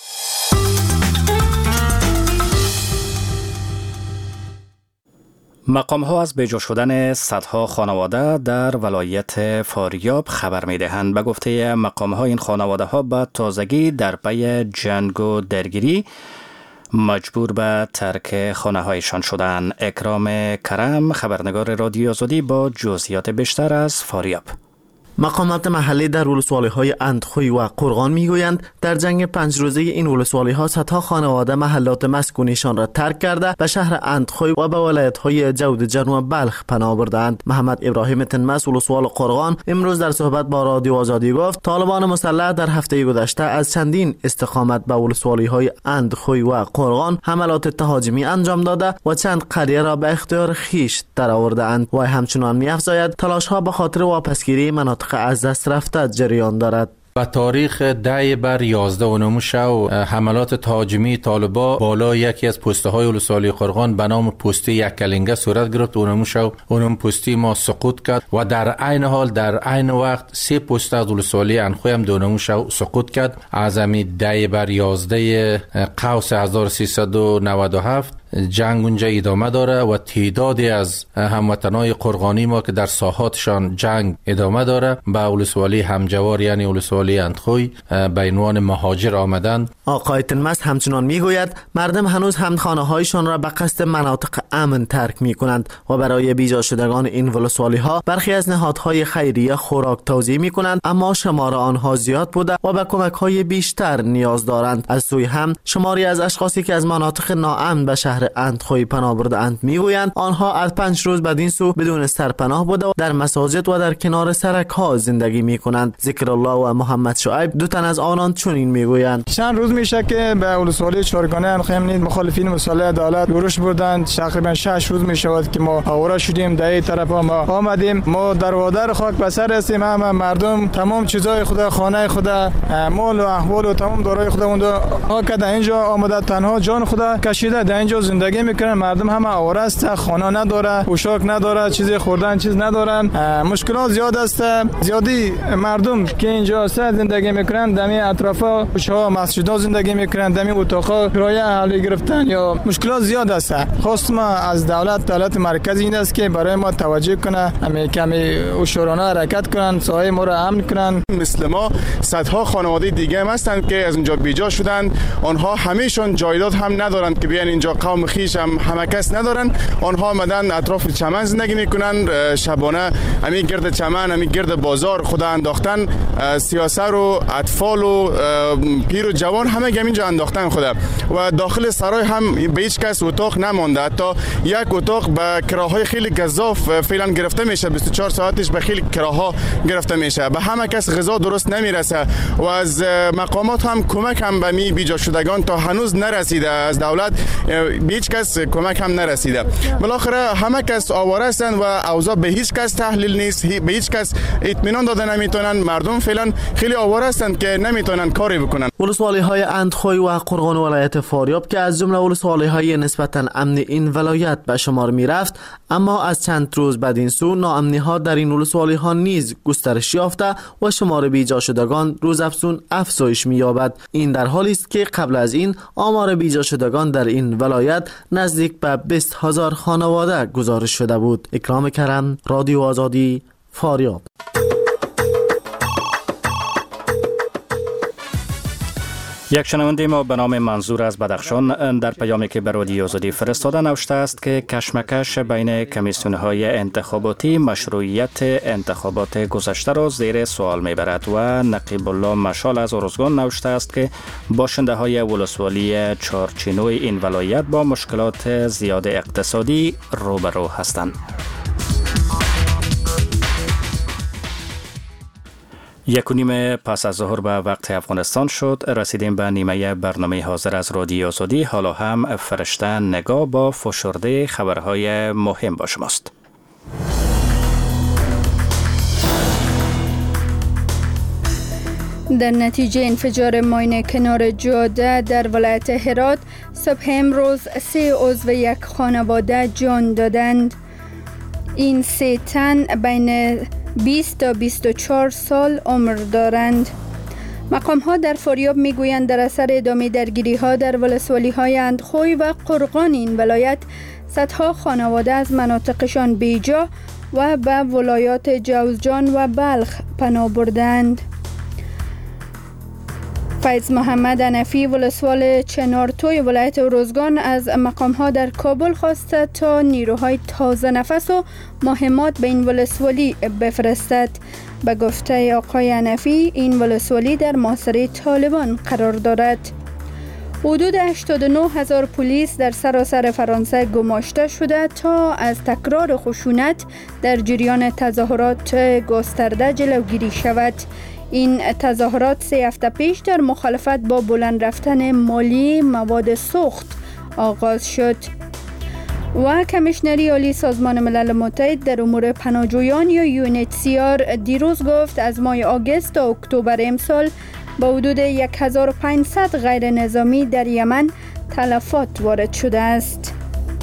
مقام ها از بیجا شدن صدها خانواده در ولایت فاریاب خبر می دهند. به گفته مقام ها این خانواده ها به تازگی در پی جنگ و درگیری مجبور به ترک خانه هایشان شدند. اکرام کرم، خبرنگار رادیو آزادی، با جزئیات بیشتر از فاریاب.
مقامات محلی در ولسوالی‌های اندخوی و قرغان میگویند در جنگ 5 روزه این ولسوالی‌ها صدها خانواده محلات مسکونیشان را ترک کرده به شهر اندخوی و به ولایت‌های جود جنوب بلخ پناه بردند. محمد ابراهیم تنمس، ولسوال قرغان، امروز در صحبت با رادیو آزادی گفت طالبان مسلح در هفته گذشته از چندین استقامت به ولسوالی‌های اندخوی و قرغان حملات تهاجمی انجام داده و چند قریه را به اختیار خیش درآورده‌اند و همچنان می‌افزاید تلاش‌ها به خاطر واپسگیری مناطق از دست رفته جریان دارد.
و تاریخ 10/11 شو حملات تهاجمی طالبا بالا یکی از پسته های ولسوالی قرغان به نام پسته یک کلنگه صورت گرفت. اونم پسته ما سقوط کرد و در عین حال در عین وقت 3 پسته از ولسوالی انخوی هم دونمو شو سقوط کرد. از امی 10/11 قوس 1397 جنگ اونجا ادامه داره و تعدادی از هموطنای قرغانی ما که در ساحاتشان جنگ ادامه داره به ولسوالی همجوار یعنی ولسوالی اندخوی به عنوان مهاجر آمدند.
آقای تنمس همچنان میگوید مردم هنوز هم خانه‌هایشان را به قصد مناطق امن ترک میکنند و برای بیجا شدگان این ولسوالی ها برخی از نهادهای خیریه خوراک توزیع میکنند، اما شمار آنها زیاد بوده و به کمک های بیشتر نیاز دارند. از سوی هم شماری از اشخاصی که از مناطق ناامن به شهر اندخوی پناه برده‌اند میگویند آنها از 5 روز بدین سو بدون سرپناه بوده و در مساجد و در کنار سرک ها زندگی میکنند. ذکر الله و محمد شعیب، 2 تن از آنان چنین میگویند.
چند روز میشه که به ولسوالی چارگانه انخوی مخالفین مسلح عدالت یورش بردند. تقریبا 6 روز میشود که ما آواره شدیم، در این طرف ما آمدیم. ما در وادر خاک بسر هستیم. همه مردم تمام چیزای خود، خانه خود، مال و احوال و تمام دارای خودمون ها کده اینجا آمده، تنها جان خود کشیده در اینجا زندگی میکنن. مردم همه آواره است، خانه نداره، پوشاک نداره، چیزی خوردن چیز ندارن. مشکلات زیاد است. زیادی مردم که اینجا زندگی میکنن دمی اطرافا کوچه‌ها مسجدها زندگی میکنن، دمی اتاقا کرایه اهالی گرفتن یا مشکلات زیاد است. خواست ما از دولت مرکزی این است که برای ما توجه کنه، همین کمی اشورانه حرکت کنن، سایه ما را امن کنن.
مثل ما صدها خانواده دیگه هم هستند که از اینجا بیجا شدند. آنها همیشون جایداد هم ندارند که بیان اینجا، قوم خیش هم همه کس ندارن. آنها آمدن اطراف چمن زندگی میکنن، شبانه همین گرد چمن، همین گرد بازار خدا انداختن. سیاسر و اطفال و پیر و جوان همه اینجا انداختن خدا و داخل سرای هم به هیچ کس اتاق نمانده. حتی یک اتاق به کراهای خیلی گزاف فعلا گرفته میشه، 24 ساعتش به خیلی کراها گرفته میشه. به همه کس غذا درست نمیرسه و از مقامات هم کمک هم به می بیجا شدگان تا هنوز نرسیده. از دولت به هیچ کس کمک هم نرسیده. بالاخره همه کس آواره هستند و اوضاع به هیچ کس تحلیل نیست، به هیچ کس اطمینان داده نمیتونن. مردم فعلا خیلی آواره هستند که نمیتونن کاری بکنن.
ولسوالی های ولسوالی اندخوی و قرغان ولایت فاریاب که از جمله ولسوالی‌های نسبتاً امن این ولایت به شمار می‌رفت، اما از چند روز بعد این سو ناامنی‌ها در این ولسوالی‌ها نیز گسترش یافته و شمار بیجا شدگان روز افزون افزایش می‌یابد. این در حالی است که قبل از این آمار بیجا شدگان در این ولایت نزدیک به 20,000 خانواده گزارش شده بود. اکرام کرم، رادیو آزادی، فاریاب.
یک شنونده ما به نام منظور از بدخشان در پیامی که به رادیو آزادی فرستاده نوشته است که کشمکش بین کمیسیون‌های انتخاباتی مشروعیت انتخابات گذشته را زیر سوال میبرد و نقیب الله مشال از ارزگان نوشته است که باشنده های ولسوالی چارچینوی این ولایت با مشکلات زیاد اقتصادی روبرو هستند. 1:30 پس از ظهر به وقت افغانستان شد. رسیدیم به نیمه برنامه حاضر از رادیو آزادی. حالا هم فرشته نگاه با فشرده خبرهای مهم با شماست.
در نتیجه انفجار ماین کنار جاده در ولایت هرات صبح امروز 3 عضو یک خانواده جان دادند. این 3 تن بین 20 تا 24 سال عمر دارند. مقام ها در فاریاب می گویند در اثر ادامه درگیری ها در ولسوالی های اندخوی و قرغان این ولایت صدها خانواده از مناطقشان بیجا و به ولایات جوزجان و بلخ پناه بردند. فیض محمد حنفی ولسوال چنارتوی ولایت ارزگان از مقام‌ها در کابل خواسته تا نیروهای تازه نفس و مهمات به این ولسوالی بفرستد. به گفته آقای حنفی این ولسوالی در محاصره طالبان قرار دارد. حدود 89,000 پلیس در سراسر فرانسه گماشته شده تا از تکرار خشونت در جریان تظاهرات گسترده جلوگیری شود. این تظاهرات 3 هفته پیش در مخالفت با بلند رفتن مالی مواد سوخت آغاز شد. و کمیشنری عالی سازمان ملل متحد در امور پناهجویان یا UNHCR دیروز گفت از ماه آگوست تا اکتبر امسال با حدود 1500 غیر نظامی در یمن تلفات وارد شده است.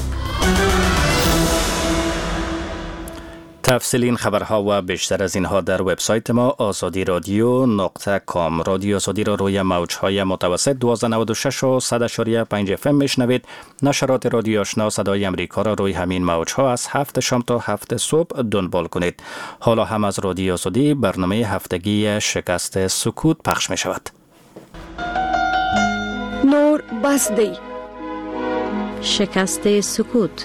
تفصیل این خبرها و بیشتر از اینها در وبسایت ما azadi.radio.com. رادیو آزادی را روی موجهای متوسط 1296 و 100.5 FM میشنوید. نشرات رادیو آشنا صدای امریکا را روی همین موجها از 7 شام تا 7 صبح دنبال کنید. حالا هم از رادیو آزادی برنامه هفتگی شکست سکوت پخش می شود.
نور بسدی شکست سکوت.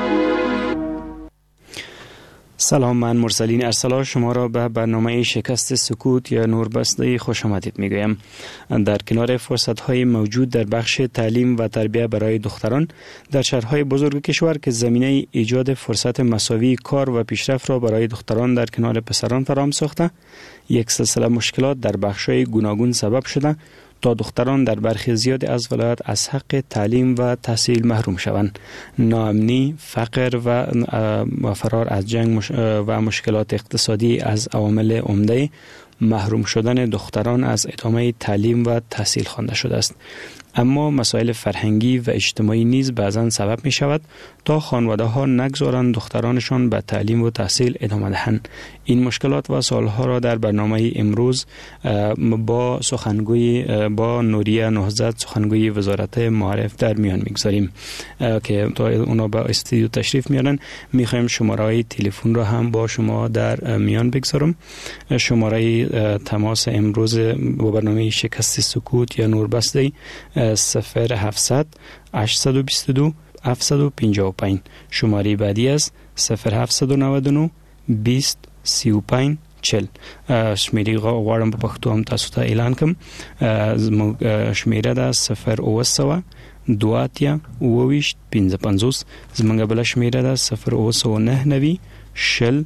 سلام، من مرسلین ارسلا شما را به برنامه شکست سکوت یا نوربسته خوش آمدید میگویم. در کنار فرصت‌های موجود در بخش تعلیم و تربیت برای دختران در شهرهای بزرگ کشور که زمینه ایجاد فرصت مساوی کار و پیشرفت را برای دختران در کنار پسران فراهم ساخته، یک سلسله مشکلات در بخش‌های گوناگون سبب شده تا دختران در برخی زیاد از ولایات از حق تعلیم و تحصیل محروم شوند. ناامنی، فقر و فرار از جنگ و مشکلات اقتصادی از عوامل عمده محروم شدن دختران از ادامه تعلیم و تحصیل خوانده شده است. اما مسائل فرهنگی و اجتماعی نیز بعضاً سبب می شود تا خانواده ها نگذارند دخترانشان به تعلیم و تحصیل ادامه دهند. این مشکلات و سوالها را در برنامه امروز با با نوریه نهضت سخنگوی وزارت معارف در میان میگذاریم که تا اونا به استودیو تشریف میارن. میخوایم شماره تلفن را هم با شما در میان بگذارم. شماره تماس امروز با برنامه شکست سکوت یا نوربسته 0700 822 755. شماره بعدی است 0799 20 35 40. شمیره غواړم په پښتو هم تاسو ته اعلان کوم. شمیره ده 0900 دواتیا 22 55. زمونږ بل شمیره ده 0990 شل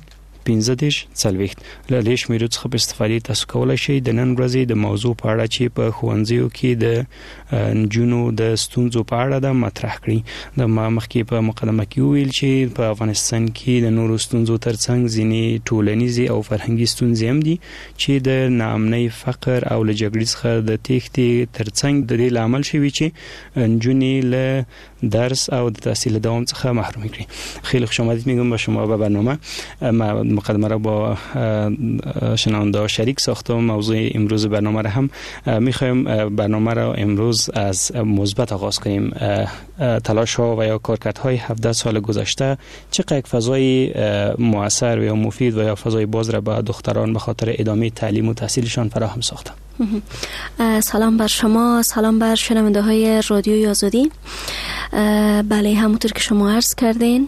15 40 له شمیرو څخه په استفادې تاسو کولای شئ د نن ورځې د موضوع په اړه چې په ښوونځیو کې د نجونو د ستونزو په اړه د مطرح کړي. د مخکې په مقدمه کې ویل چې په افغانستان کې د نورو ستونزو ترڅنګ ځینې ټولنیزې او فرهنګي ستونزې هم دي چې د ناامنۍ، فقر او له جګړې څخه د تېښتې ترڅنګ د دې لامل شوی چې نجونې له درس او د تحصیل دوام څخه محروم کړي. خیلی خوش آمدید میگم با شما به برنامه. مقدمه را با شنونده شریک ساختم. موضوع امروز برنامه را هم میخوایم برنامه را امروز از مثبت آغاز کنیم. تلاش ها و یا کارکردهای 17 سال گذشته چقدر فضای مؤثر و یا مفید و یا فضای باز را به دختران به خاطر ادامه تعلیم و تحصیلشان فراهم ساخته؟
سلام بر شما، سلام بر شنونده های رادیوی آزادی. بله، همونطور که شما عرض کردین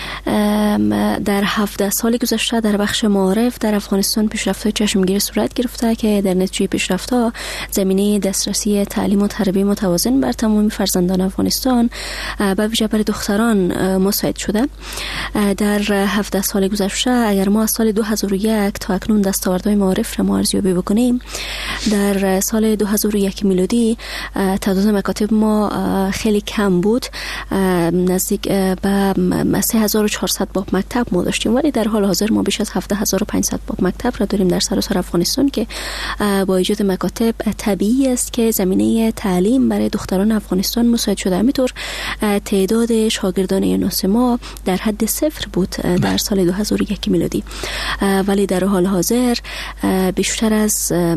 در 17 سال گذشته در بخش معارف در افغانستان پیشرفت‌های چشمگیری صورت گرفته که در نتیجه پیشرفت‌ها زمینه دسترسی تعلیم و تربیت متوازن بر تمام فرزندان افغانستان به ویژه برای دختران مساعد شده. در 17 سال گذشته اگر ما از سال 2001 تا اکنون دستاوردهای معارف را ارزیابی بکنیم، در سال 2001 میلادی تعداد مکاتب ما خیلی کم بود، نزدیک به 3400 باب مکتب ما داشتیم، ولی در حال حاضر ما بیش از 17500 باب مکتب را داریم در سراسر افغانستان که با ایجاد مکاتب طبیعی است که زمینه تعلیم برای دختران افغانستان مساعد شده. همینطور تعداد شاگردان یونس ما در حد صفر بود در سال 2001 میلادی، ولی در حال حاضر بیشتر از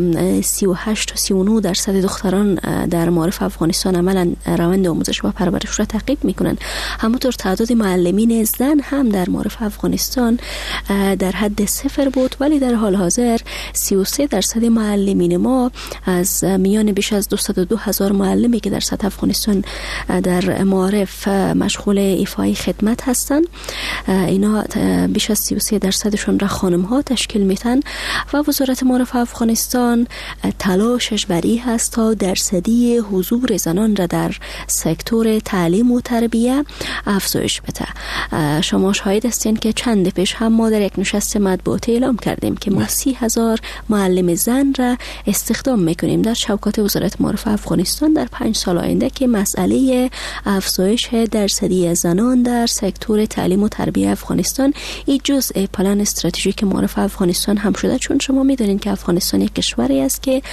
38 تا 39 درصد دختران در معارف افغانستان عملا روند آموزش و پرورش را تعقیب میکنند. همونطور تعداد معلمین زن هم در معارف افغانستان در حد صفر بود، ولی در حال حاضر 33 درصد معلمین ما از میان بیش از 202,000 معلمی که در سطح افغانستان در معارف مشغول ایفای خدمت هستند، اینا بیش از 33 درصدشون را خانم ها تشکیل میتن و وزارت معارف افغانستان تلاشش بر این هست تا درصدی حضور زنان را در سکتور تعلیم و تربیت افزایش بده. شما شاهد هستین که چند پیش هم ما در یک نشست مطبوعاتی اعلام کردیم که ما 30,000 معلم زن را استخدام میکنیم در شوکات وزارت معارف افغانستان در 5 سال آینده که مسئله افزایش درصدی زنان در سکتور تعلیم و تربیت افغانستان این جزء پلن استراتژیک معارف افغانستان هم شده، چون شما میدونین که افغانستان یک کشوری است که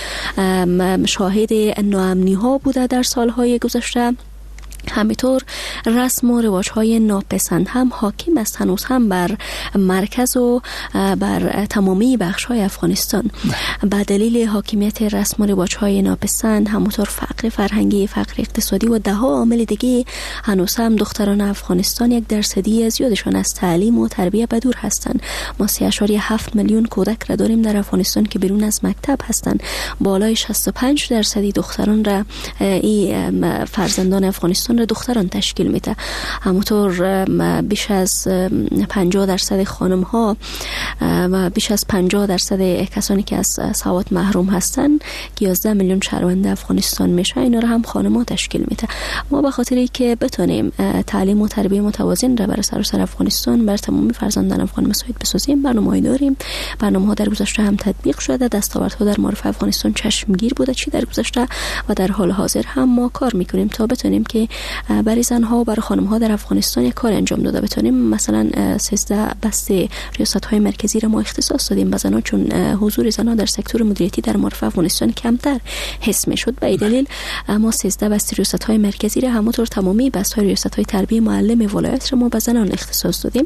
شاهد ناامنی ها بوده در سالهای گذشته. همینطور رسم و رواج‌های ناپسند هم حاکم است هنوز هم بر مرکز و بر تمامی بخش‌های افغانستان. به دلیل حاکمیت رسم و رواج‌های ناپسند، همونطور فقر فرهنگی، فقر اقتصادی و ده ها عامل دیگه، هنوز هم دختران افغانستان یک درصدی زیادشان از تعلیم و تربیت به دور هستند. ما 3.7 میلیون کودک را داریم در افغانستان که بیرون از مکتب هستند. بالای 65 درصدی دختران را این فرزندان افغانستان را دختران تشکیل میده. همونطور بیش از 50 درصد خانم ها و بیش از 50 درصد کسانی که از سواد محروم هستن که 11 میلیون شهروند افغانستان میشه، اینا رو هم خانم ها تشکیل میده. ما به خاطری که بتونیم تعلیم و تربیت متوازن را برای سراسر افغانستان بر تمامی فرزندان افغان مساعد بسازیم، برنامه‌ای داریم. برنامه‌ها در گذشته هم تطبیق شده، دستاوردها در معارف افغانستان چشمگیر بوده چی در گذشته و در حال حاضر هم ما کار میکنیم تا بتونیم که برای زنها و برای خانم‌ها در افغانستان یک کار انجام داده بتونیم. مثلا 13 بسته ریاست‌های مرکزی را ما اختصاص دادیم به زنان، چون حضور زنان در سکتور مدیریتی در معارف افغانستان کمتر حس می‌شد. به این دلیل ما 13 بسته ریاست‌های مرکزی را همونطور تمامی بسته ریاست‌های تربیت معلم ولایت را ما به زنان اختصاص دادیم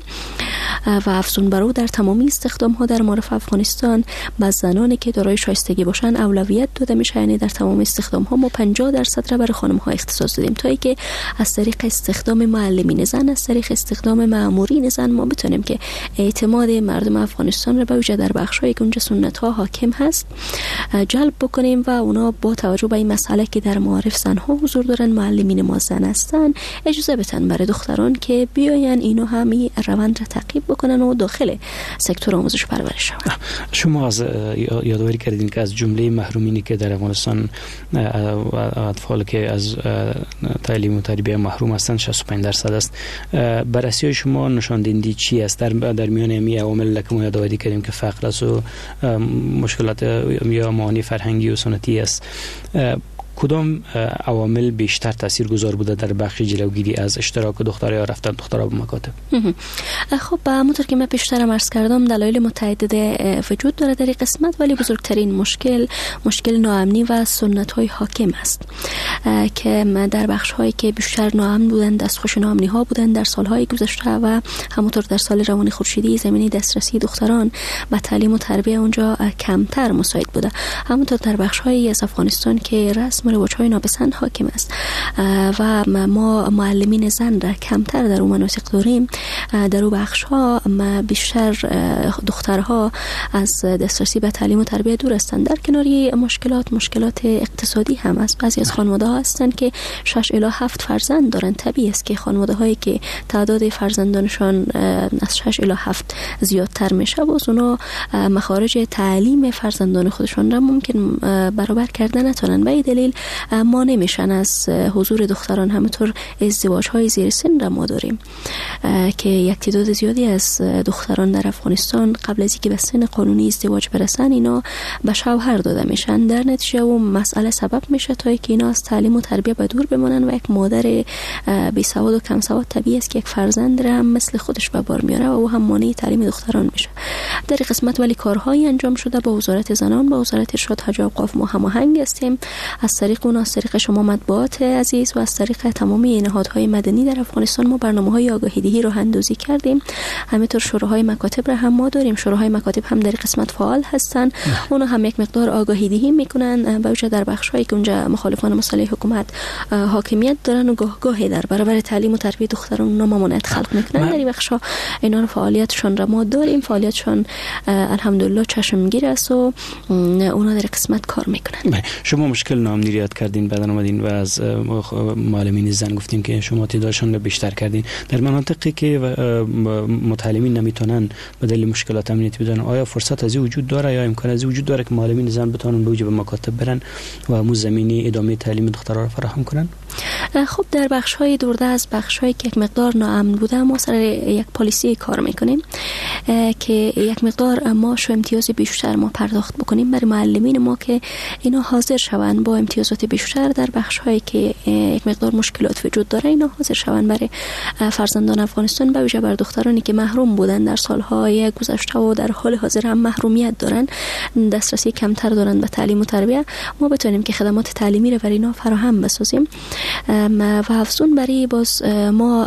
و افزون بر او در تمامی استخدام‌ها در معارف افغانستان به زنانی که دارای شایستگی باشند اولویت داده میشه. یعنی در تمام استخدام‌ها ما 50% را برای خانم‌ها اختصاص دادیم تا اینکه از طریق استخدام معلمین زن، از طریق استخدام مأمورین زن ما بتونیم که اعتماد مردم افغانستان را به ویژه در بخش‌هایی که اونجا سنت‌ها حاکم هست جلب بکنیم و اونا با توجه به این مسئله که در معارف زن‌ها حضور دارن، معلمین ما زن هستن، اجازه بدن برای دختران که بیاین اینو همین روند را تعقیب بکنن و داخل سکتور آموزش پرورش شون.
شما از یادآوری کردین که از جمله محرومینی که در افغانستان اطفال که از تعلیم تعلیم و تربیت محروم هستند 65% است. بررسی شما نشان دهنده چی است در میان این عوامل که ما یادآوری کردیم که فقر است و مشکلات یا معانی فرهنگی و سنتی است؟ کدام عوامل بیشتر تاثیرگذار بوده در بخش جلوگیری از اشتراک دخترها یا رفتن دخترها به مکاتب؟
خب همونطور که من پیشتر عرض کردم دلایل متعدد وجود داره در این قسمت، ولی بزرگترین مشکل ناامنی و سنت‌های حاکم است که در بخش‌هایی که بیشتر ناامن بودند دستخوش ناامنی‌ها بودند در سال‌های گذشته و همونطور در سال روان خورشیدی زمینه دسترسی دختران به تعلیم و تربیت اونجا کمتر مساعد بوده. همونطور در بخش‌هایی از افغانستان که رسم رواج‌های ناپسند حاکم است و ما معلمین زن را کمتر در اون مناطق داریم، در اون بخش‌ها بیشتر دخترها از دسترسی به تعلیم و تربیت دور هستند. در کناری مشکلات اقتصادی هم است. بعضی از خانواده‌ها هستند که 6 الی 7 فرزند دارند. طبیعی است که خانواده‌هایی که تعداد فرزندانشان از 6 الی 7 زیادتر میشه باز اونا مخارج تعلیم فرزندان خودشان را ممکن برابر کردن نتونن. به این دلیل ما نمیشن از حضور دختران. همینطور ازدواج‌های زیر سن را ما داریم که یک تعداد زیادی از دختران در افغانستان قبل از اینکه به سن قانونی ازدواج برسن اینا به شوهر داده میشن. در نتیجه اون مسئله سبب میشه تا اینکه اینا از تعلیم و تربیت به دور بمانن و یک مادر بی سواد و کم سواد طبیعی است که یک فرزند را هم مثل خودش به بار میاره و او هم مانع تعلیم دختران میشه. در این قسمت ولی کارهایی انجام شده با وزارت زنان، با وزارت ارشاد حجاب قاف ما هماهنگ هستیم. از طریق اون، از طریق شما مطبوعات عزیز و از طریق تمامی نهادهای مدنی در افغانستان ما برنامه‌های آگاهی‌دهی رو اندازی کردیم. همینطور شوراهای مکاتب را هم ما داریم. شوراهای مکاتب هم در قسمت فعال هستن. اونا هم یک مقدار آگاهی‌دهی میکنن با وجه در بخش‌هایی که اونجا مخالفان مسئله حکومت حاکمیت دارن و گاهی در برابر تعلیم و تربیت دختران اونا ممانعت خلق میکنن. در این بخش‌ها اینا رو فعالیتشون را ما داریم. فعالیتشون الحمدلله چشمگیر است و اونا در قسمت کار میکنن.
شما مشکل ناامنی یاد کردین، بعد اومدین و از معلمین زن گفتین که شما تعدادشون رو بیشتر کردین. در مناطقی که متعلمین نمیتونن به دلیل مشکلات امنیتی بدن، آیا فرصت از این وجود داره یا امکان از این وجود داره که معلمین زن بتونن به مکاتب برن و همون زمینی ادامه تعلیم دخترها رو فراهم کنن؟
خب در بخش‌های دوردست، بخش‌هایی که یک مقدار ناامن بوده ما سر یک پالیسی کار میکنیم که یک مقدار ماش و امتیاز بیشتر ما پرداخت بکنیم برای معلمین ما که اینا حاضر شوند با امتیازات بیشتر در بخش‌هایی که یک مقدار مشکلات وجود داره اینا حاضر شوند برای فرزندان افغانستان به ویژه بر دخترانی که محروم بودن در سالهای گذشته و در حال حاضر هم محرومیت دارن، دسترسی کمتر دارن به تعلیم و تربیت، ما بتونیم که خدمات تعلیمی رو برای اینا فراهم بسازیم و افزون برای باز ما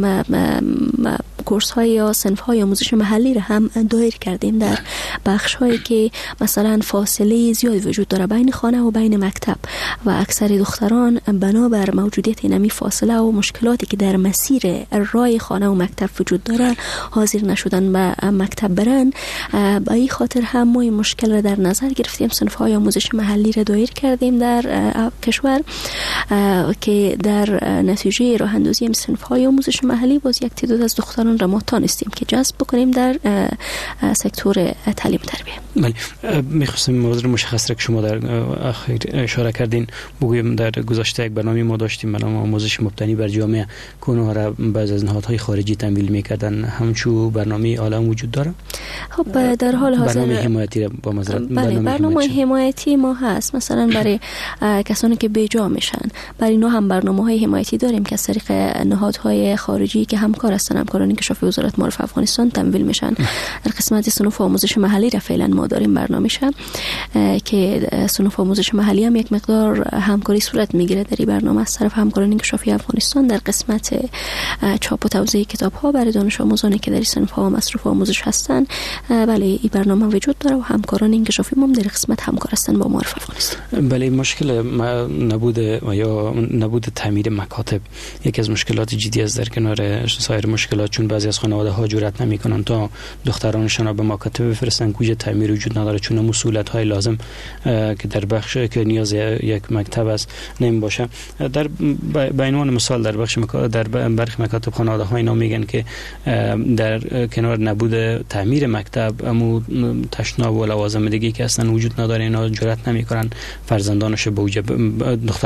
کورس های یا صنف های آموزش محلی را هم دایر کردیم در بخش هایی که مثلا فاصله زیاد وجود داره بین خانه و بین مکتب و اکثر دختران بنابر موجودیت اینمی فاصله و مشکلاتی که در مسیر راه خانه و مکتب وجود داره حاضر نشدن به مکتب برن. به این خاطر هم ما این مشکل را در نظر گرفتیم، صنف های آموزش محلی را دایر کردیم در کشور که در نتیجه راه اندازی صنف های آموزش محلی باز یک تعداد از دختران را ما تانستیم که جذب بکنیم در سکتور تعلیم و تربیت.
بله، می‌خواستم موضوع مشخص را که شما در اخیر اشاره کردین بگویم. در گذشته یک برنامه ما داشتیم برنامه آموزش مبتنی بر جامعه که اونها را بعض از نهادهای خارجی تمویل می‌کردن، همچون برنامه عالم وجود داره؟
خب در حال حاضر
برنامه حمایتی را با مزرعه
برنامه حمایتی ما هست، مثلا برای کسانی که بیجا میشن برای اینا هم برنامه‌های حمایتی داریم که از طریق نهادهای خارجی که همکار هستن، همکارانی که شافی وزارت معارف افغانستان تمویل میشن. در قسمت صنوف آموزش محلی را فعلا ما داریم برنامه‌شه که صنوف آموزش محلی هم یک مقدار همکاری صورت میگیره در این برنامه از طرف همکارانی که شافی افغانستان در قسمت چاپ و توزیع کتاب‌ها برای دانش آموزانی که در سنف‌ها و مصرف آموزش هستن. بله این برنامه وجود داره و همکاران انکشافی ما در قسمت همکار هستن با معارف افغانستان.
بله، مشکل نبود تعمیر مکاتب یکی از مشکلات جدی است در کنار سایر مشکلات، چون بعضی از خانواده‌ها جرئت نمی‌کنن تا دخترانشون را به مکاتب بفرستن که تعمیر وجود نداره، چون مسئولیت‌های لازم که در بخش که نیاز یک مکتب است نمی باشه. در به عنوان مثال در برخی مکاتب خانواده‌ها اینا میگن که در کنار نبود تعمیر مکتب امو تشناب و لوازم دیگه که اصلا وجود نداره، اینا جرئت نمی‌کنن فرزندانش به دخترانشون رو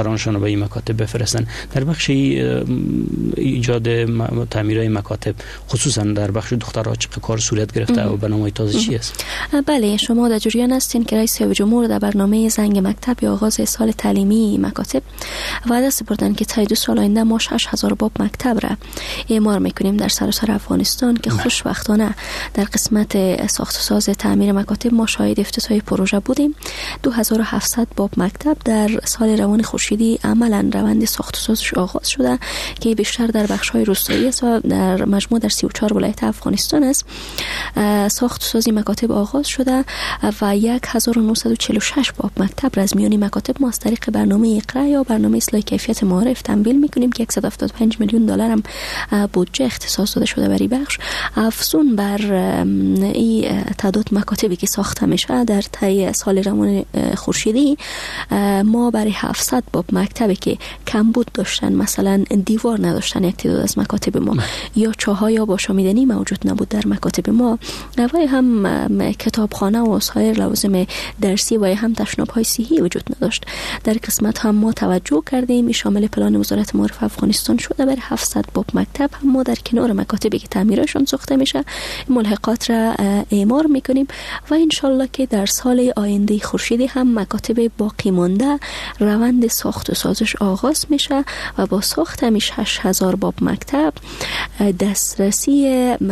طلبه مکاتب بفرستن. در بخش ایجاد تعمیرهای مکاتب خصوصا در بخش دخترها چه کار صورت گرفته و برنامه تازه چی است؟
بله، شما در جریان هستین که رئیس جمهور در برنامه زنگ مکتب یا آغاز سال تعلیمی مکاتب وعده سپردن که تا 2 سال آینده ما 6000 باب مکتب را اعمار میکنیم در سراسر افغانستان که خوشبختانه در قسمت ساخت و ساز تعمیر مکاتب ما شاهد افتتاح پروژه بودیم. 2700 باب مکتب در سال روان خورشیدی عملا روند ساخت و سازش آغاز شده که بیشتر در بخش‌های روستایی است و در مجموع در 34 ولایت افغانستان است. ساخت و سازی مکاتب آغاز شده و 1946 باب مکتب را از میان مکاتب ما از طریق برنامه اقرا یا برنامه اصلاح کیفیت معارف تمویل میکنیم که 175 میلیون دلار هم بودجه اختصاص داده شده برای بخش. افزون بر این تعداد مکاتبی که ساخته میشه در طی سال روان خورشیدی ما برای 700 باب مکتبی که کمبود داشتن، مثلا دیوار نداشتن یک تعداد از مکاتب ما یا چاهای یا آشامیدنی موجود نبود در مکاتب ما و هم کتابخانه و سایر لوازم درسی و هم تشناب‌های صحی وجود نداشت. در قسمت هم ما توجه کردیم، شامل پلان وزارت معارف افغانستان شده برای 700 باب مکتب هم ما در کنار مکاتبی که تعمیرشون ساخته میشه ملحقات را اعمار میکنیم و انشالله که در سال آینده خورشیدی هم مکاتب باقی مانده روند ساخت و سازش آغاز میشه و با ساخت همیشه 8000 باب مکتب دسترسی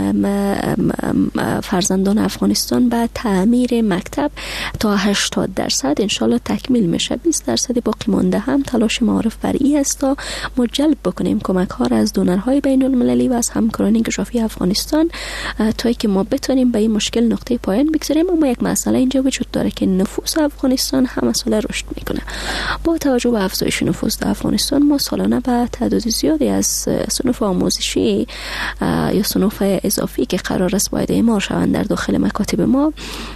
فرزندان افغانستان به تعمیر مکتب تا 80% انشالله تکمیل میشه. 20% باقی مانده هم تلاش معارف بر این است تا ما جلب بکنیم کمک ها را از دونرهای بین المللی و از همکاران کشافی افغانستان تا که ما بتونیم به این مشکل نقطه پایان بگذاریم. اما یک مسئله اینجا وجود داره که نفوس افغانستان هم مسئله رشد میکنه. با توجه به افزایش نفوس در افغانستان ما سالانه به تعداد زیادی از صنوف آموزشی یا صنوف اضافی که قرار است باید اعمار شوند در داخل مکاتب ما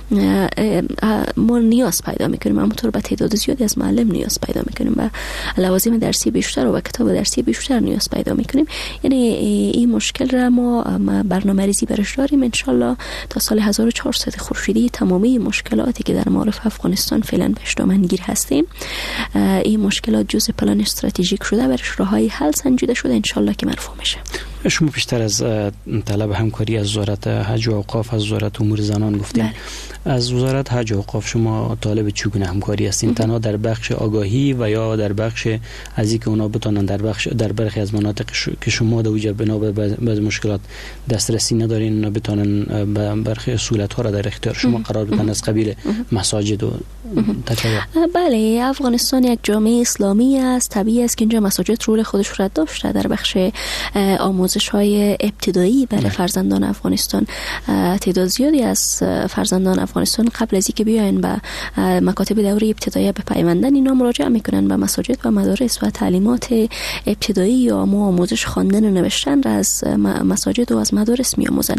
نیاز پیدا میکنیم. همونطور به تعداد زیادی از معلم نیاز پیدا میکنیم و لوازم درسی بیشتر و کتاب درسی بیشتر نیاز پیدا میکنیم. یعنی این مشکل را ما برنامه‌ریزی برش داریم. انشالله تا سال 1400 خورشیدی تمامی مشکلاتی که در معارف افغانستان فعلا بهش دامنگیر هستیم این مشکلات جزء پلان استراتژیک شده برش راههای حل سنجیده شده انشالله که مرفوع میشه.
شما بیشتر از طلب همکاری از وزارت حج و اوقاف، از وزارت امور زنان گفتین. از وزارت حج و اوقاف شما طالب چگونه همکاری هستین؟ تنها در بخش آگاهی و یا در بخش از اینکه اونا بتونن در برخی از مناطق که شما در وجه بنا به مشکلات دسترسی ندارین اونا بتونن برخی سهولت ها را در اختیار شما قرار بدن از قبیل مساجد و تشیع؟
بله، افغانستان یک جامعه اسلامی است. طبیعی است که اینجا مساجد رول خودش را داشته در بخش آموزش های ابتدایی برای فرزندان افغانستان. تعداد زیادی از فرزندان افغانستان قبل از اینکه بیاین به مکاتب دوره ابتدایی بپیوندن اینا مراجعه میکنن به مساجد و مدارس و تعلیمات ابتدایی یا آموزش خواندن و نوشتن را از مساجد و از مدارس میآموزن.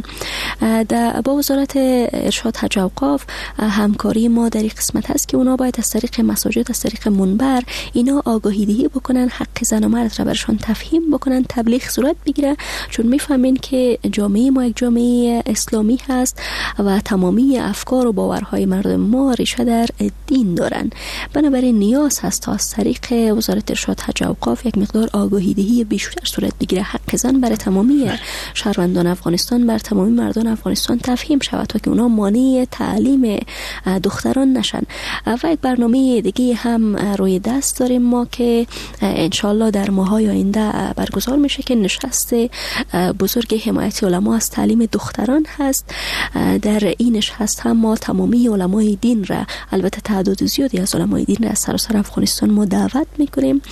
با وزارت ارشاد حج و اوقاف همکاری ما در این قسمت هست که اونا باید از طریق مساجد، از طریق منبر اینا آگاهی دهی بکنن، حق زن و مرد را برشان تفهیم بکنن، تبلیغ صورت بگیره، چون میفهمین که جامعه ما یک جامعه اسلامی هست و تمامی افکار و باورهای مردم ما ریشه در دین دارن. بنابراین نیاز هست تا از طریق وزارت ارشاد حج و اوقاف یک مقدار آگاهی دهی بیشتر صورت بگیره، حق زن برای تمامی شهروندان افغانستان، بر تمامی مردان افغانستان تفهیم شود تا که اونا مانع تعلیم دختران نشن. و یک برنامه دیگه هم روی دست داریم ما که انشالله در ماهای آینده برگزار میشه که نشست بزرگ حمایت علما از تعلیم دختران هست. در این نشست هم ما تمامی علمای دین را، البته تعداد زیادی از علمای دین را از سراسر افغانستان ما دعوت میکنیم،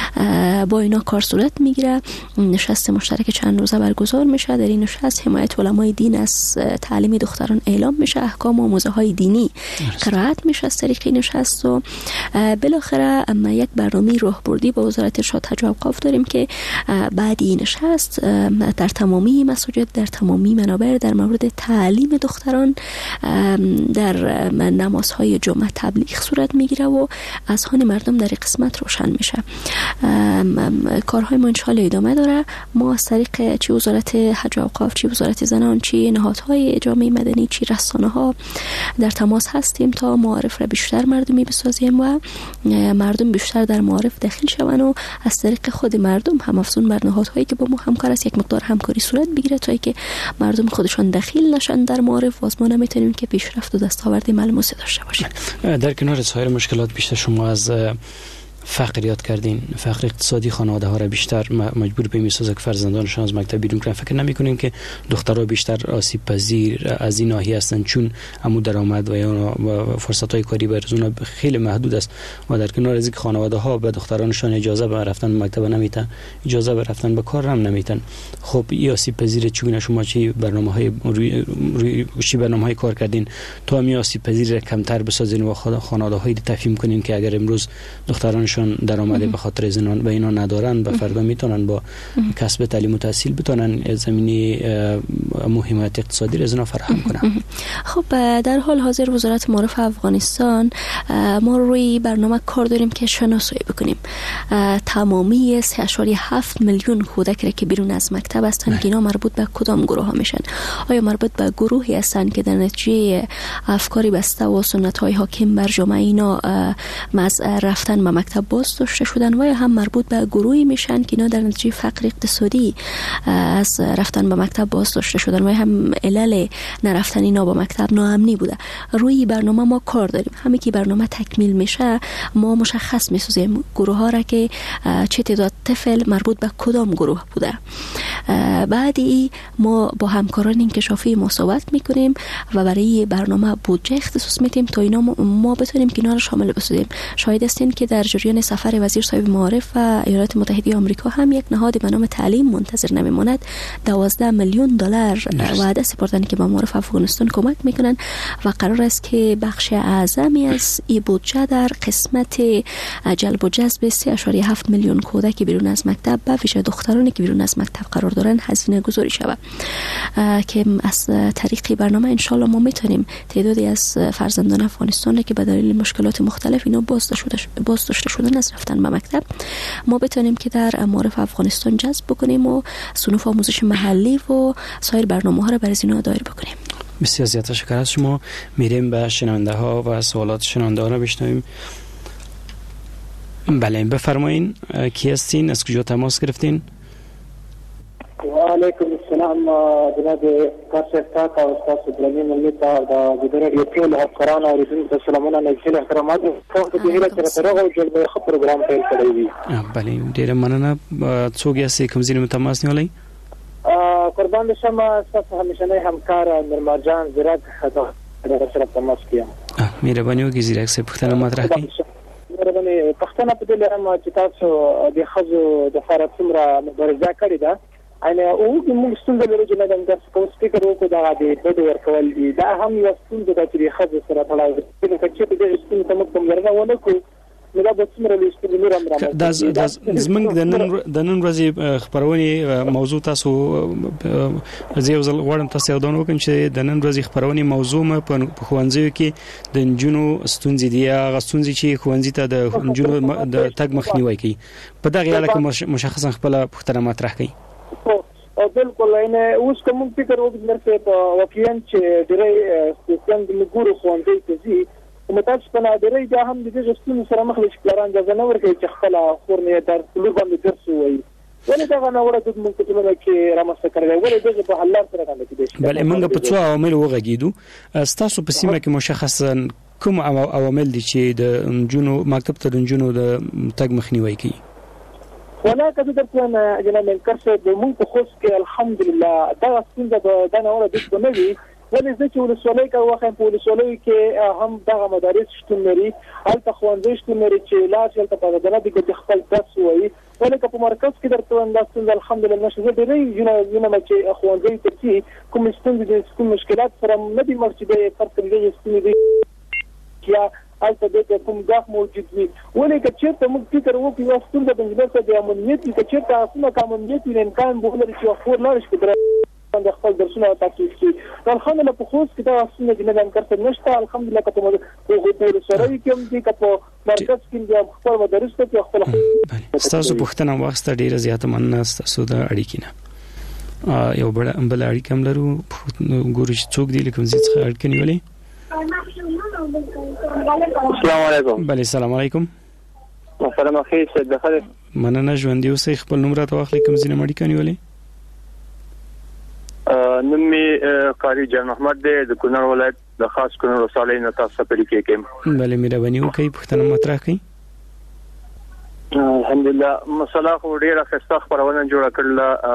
با اینا کار صورت میگیره. نشست مشترک چند روزه برگزار میشه. در این نشست حمایت علمای دین از تعلیم دختران اعلام میشه، احکام و موضوع های دینی قرائت میشه از طریق این نشست و بالاخره یک برنامه راهبردی با وزارت ارشاد حج و اوقاف داریم که بعد این نشست در تمامی مساجد، در تمامی منابر در مورد تعلیم دختران در نمازهای جمعه تبلیغ صورت میگیره و اذهان مردم در قسمت روشن میشه. کارهای ما انشالله ادامه داره. ما از طریق چی وزارت حج و اوقاف، چی وزارت زنان، چی نهادهای جامعه مدنی، چی رسانه ها در تماس هستیم تا معارف را بیشتر مردمی بسازیم و مردم بیشتر در معارف داخل شون و از طریق خود مردم هم افزون بر نهادهایی که با ما همکار است یک مقدار همکاری صورت بگیره تا اینکه مردم خودشان داخل نشن در معارف و ما نمیتونیم که پیشرفت و دستاورد ملموس داشته باشیم.
در کنار سایر مشکلات بیشتر شما از فقر یاد کردین، فقر اقتصادی خانواده ها را بیشتر مجبور به میسازه که فرزندانشان از مکتب بیرون کنن. فکر نمی‌کنین که دخترها بیشتر آسیب پذیر از این ناحیه هستند چون عمو درآمد و یا فرصت‌های کاری برای خیلی محدود است و در کنار از اینکه خانواده ها به دخترانشان اجازه به رفتن به مکتب نمیدن، اجازه به رفتن به کار هم نمیدن. خب این آسیب پذیر چگونه شما چه برنامه‌های برنامه‌های کار کردین تا می آسیب پذیر کمتر بسازین و خانواده‌های تفهیم کنین که اگر امروز دخترانشان درآمده به خاطر زنان و اینا ندارن به فردا میتونن با کسب تعلیم و تحصیل بتونن زمینه حمایت اقتصادی را از اینا فراهم کنن.
خب در حال حاضر وزارت معارف افغانستان ما روی برنامه کار داریم که شناسایی بکنیم تمامی 3.7 میلیون کودک را که بیرون از مکتب هستند که اینا مربوط به کدام گروه ها میشن. آیا مربوط به گروهی هستند که در نتیجه افکاری بسته و سنت های حاکم بر جامعه اینا از رفتن به مکتب باز داشته شدن و یا هم مربوط به گروهی میشن که اینا در نتیجه فقر اقتصادی از رفتن به مکتب باز داشته شدن و یا هم علل نرفتن اینا به مکتب ناامنی بوده. روی برنامه ما کار داریم. همین که برنامه تکمیل میشه ما مشخص میسازیم گروه ها را که چه تعداد طفل مربوط به کدام گروه بوده. بعدی ما با همکاران انکشافی مصاحبت میکنیم و برای برنامه بودجه اختصاص میدیم تا اینا ما بتونیم که اینا رو شامل بسازیم. شاهد هستین که در جریان سفر وزیر صاحب معارف و ایالات متحده آمریکا هم یک نهاد به نام تعلیم منتظر نمیماند 12 میلیون دلار وعده سپردن که به معارف افغانستان کمک میکنن و قرار است که بخش اعظمی از این بودجه در قسمت جلب و جذب 3.7 میلیون کودک بیرون از مکتب به ویژه دخترانی که بیرون از مکتب قرار دارن هزینه گذاری شود که از طریق برنامه ان ما میتونیم تعدادی از فرزندان افغانستان که به دلیل مشکلات مختلف اینا باز داشته شدن از رفتن به مکتب ما بتونیم که در معارف افغانستان جذب بکنیم و صنوف آموزش محلی و سایر برنامه ها را برای اینا دایر بکنیم.
بسیار زیاد تشکر از شما. میریم به شنونده ها و سوالات شنونده ها را بشنویم. بله بفرمایین کی هستین؟ از کجا تماس گرفتین؟
و علیکم السلام جناب کارشف تاک او استاد ابراهیم ملي تا د ګډري ټول افکاران او رسول سلامونه نږدې احترامات خو د دې لپاره ترغه او جلبه خبر پروګرام پیل کړی دی.
بله ډیر مننه. څوک یې کوم ځای متماس نیولای؟
قربان شمه تاسو همیشنه همکار نرمار جان زیرک د سره تماس کیا.
مهرباني وکړئ زیرک سے پښتنه مطرح کړئ.
مهرباني پښتنه په دې لرم چې تاسو د خزو د فرصت څومره مبارزه کړې ده. انا او موږ څنګه لرو چې دا د کوم سپیکر وکړو دا د بده ورکول دي دا هم یو څنګه د چې خزو سره تړاو لري چې په دې څنګه تم کوم یرغه ونه کو مله به څومره لیست نور امر
دا زمنګ د نن ورځې خبرونه موضوع تاسو زیو ځل غواړم تاسو دا نو کوم چې د نن ورځې خبرونه موضوع په خوانځي کې د جنونو ستونزې دي هغه ستونزې چې خوانځي ته د جنونو د تګ مخنیوي کوي په دغه اړه کې مشخصا خپل پښتنه مطرح کوي.
بالکل نه اوس کوم فکر وکړم په واقعیا چې ډېرې سیستم د مګورو خوندې کوي کومتاش په نادرې دا هم د دې ځستون سره مخ لږ پلان ځنه نه ورکړي چې خپل خورنه در کلو باندې درس وایي ولې دا نه وره د موږ ته نه کې رامسته کړی ولې دغه په حل سره باندې کېږي.
بل موږ په څو عوامل وغږیدو تاسو په سیمه کې مشخصا کوم عوامل دي چې د جنونو مکتب ته د جنونو د تګ مخنیوي کوي؟
ولا کده درته جناب منکرشه د مونږ خو کې الحمدلله دا څنګه د نه ولا د بنوي ولې چې ولسوالۍ کې واخې په ولسوالۍ کې هم دغه مدارس شتون لري هلته خوندې شتون لري چې لا چې په دغه د خپل درس وایي ولې په مرکز کې درته انداستل الحمدلله نشه دې نه چې خوندې ته چې کوم ستونزې د کوم مشکلات سره نه دي مرچې د فرق دې ستونزې دي یا البته د کوم ځای موجود وي ولی که چیرته موږ فکر وکړو یو ستونزه د انجینر څخه د امنیت که چیرته اسونه که امنیت وي امکان به ولري چې خور لاړ شي د خپل درسونه تحقیق کړي. الحمدلله په خوست کې دا اسونه د انجینر سره نشته. الحمدلله که په ولسوالۍ کې هم دي که په مرکز کې دي خپل مدارس ته خپل
ستاسو پوښتنه واخسته ډیره زیاته مننه ستاسو د اړیکې نه. یو بل اړیکه هم لرو ګورو چې څوک دی لکه زه څخه اړیکه نیولې.
السلام علیکم.
بله السلام علیکم.
محترم اخی سید بخیر.
مننه ژوندي اوسئ. خپل نوم راته واخلئ کوم ځای نه اړیکه نیولې.
نوم می قاری جان محمد دی د کونړ ولایت د خاص کونړ ولسوالۍ نه تاسو ته اړیکه کوم.
بله مهرباني وکړئ پوښتنه مطرح کړئ.
الحمدلله مسله خو ډیره ښه خبرونه جوړه کړل.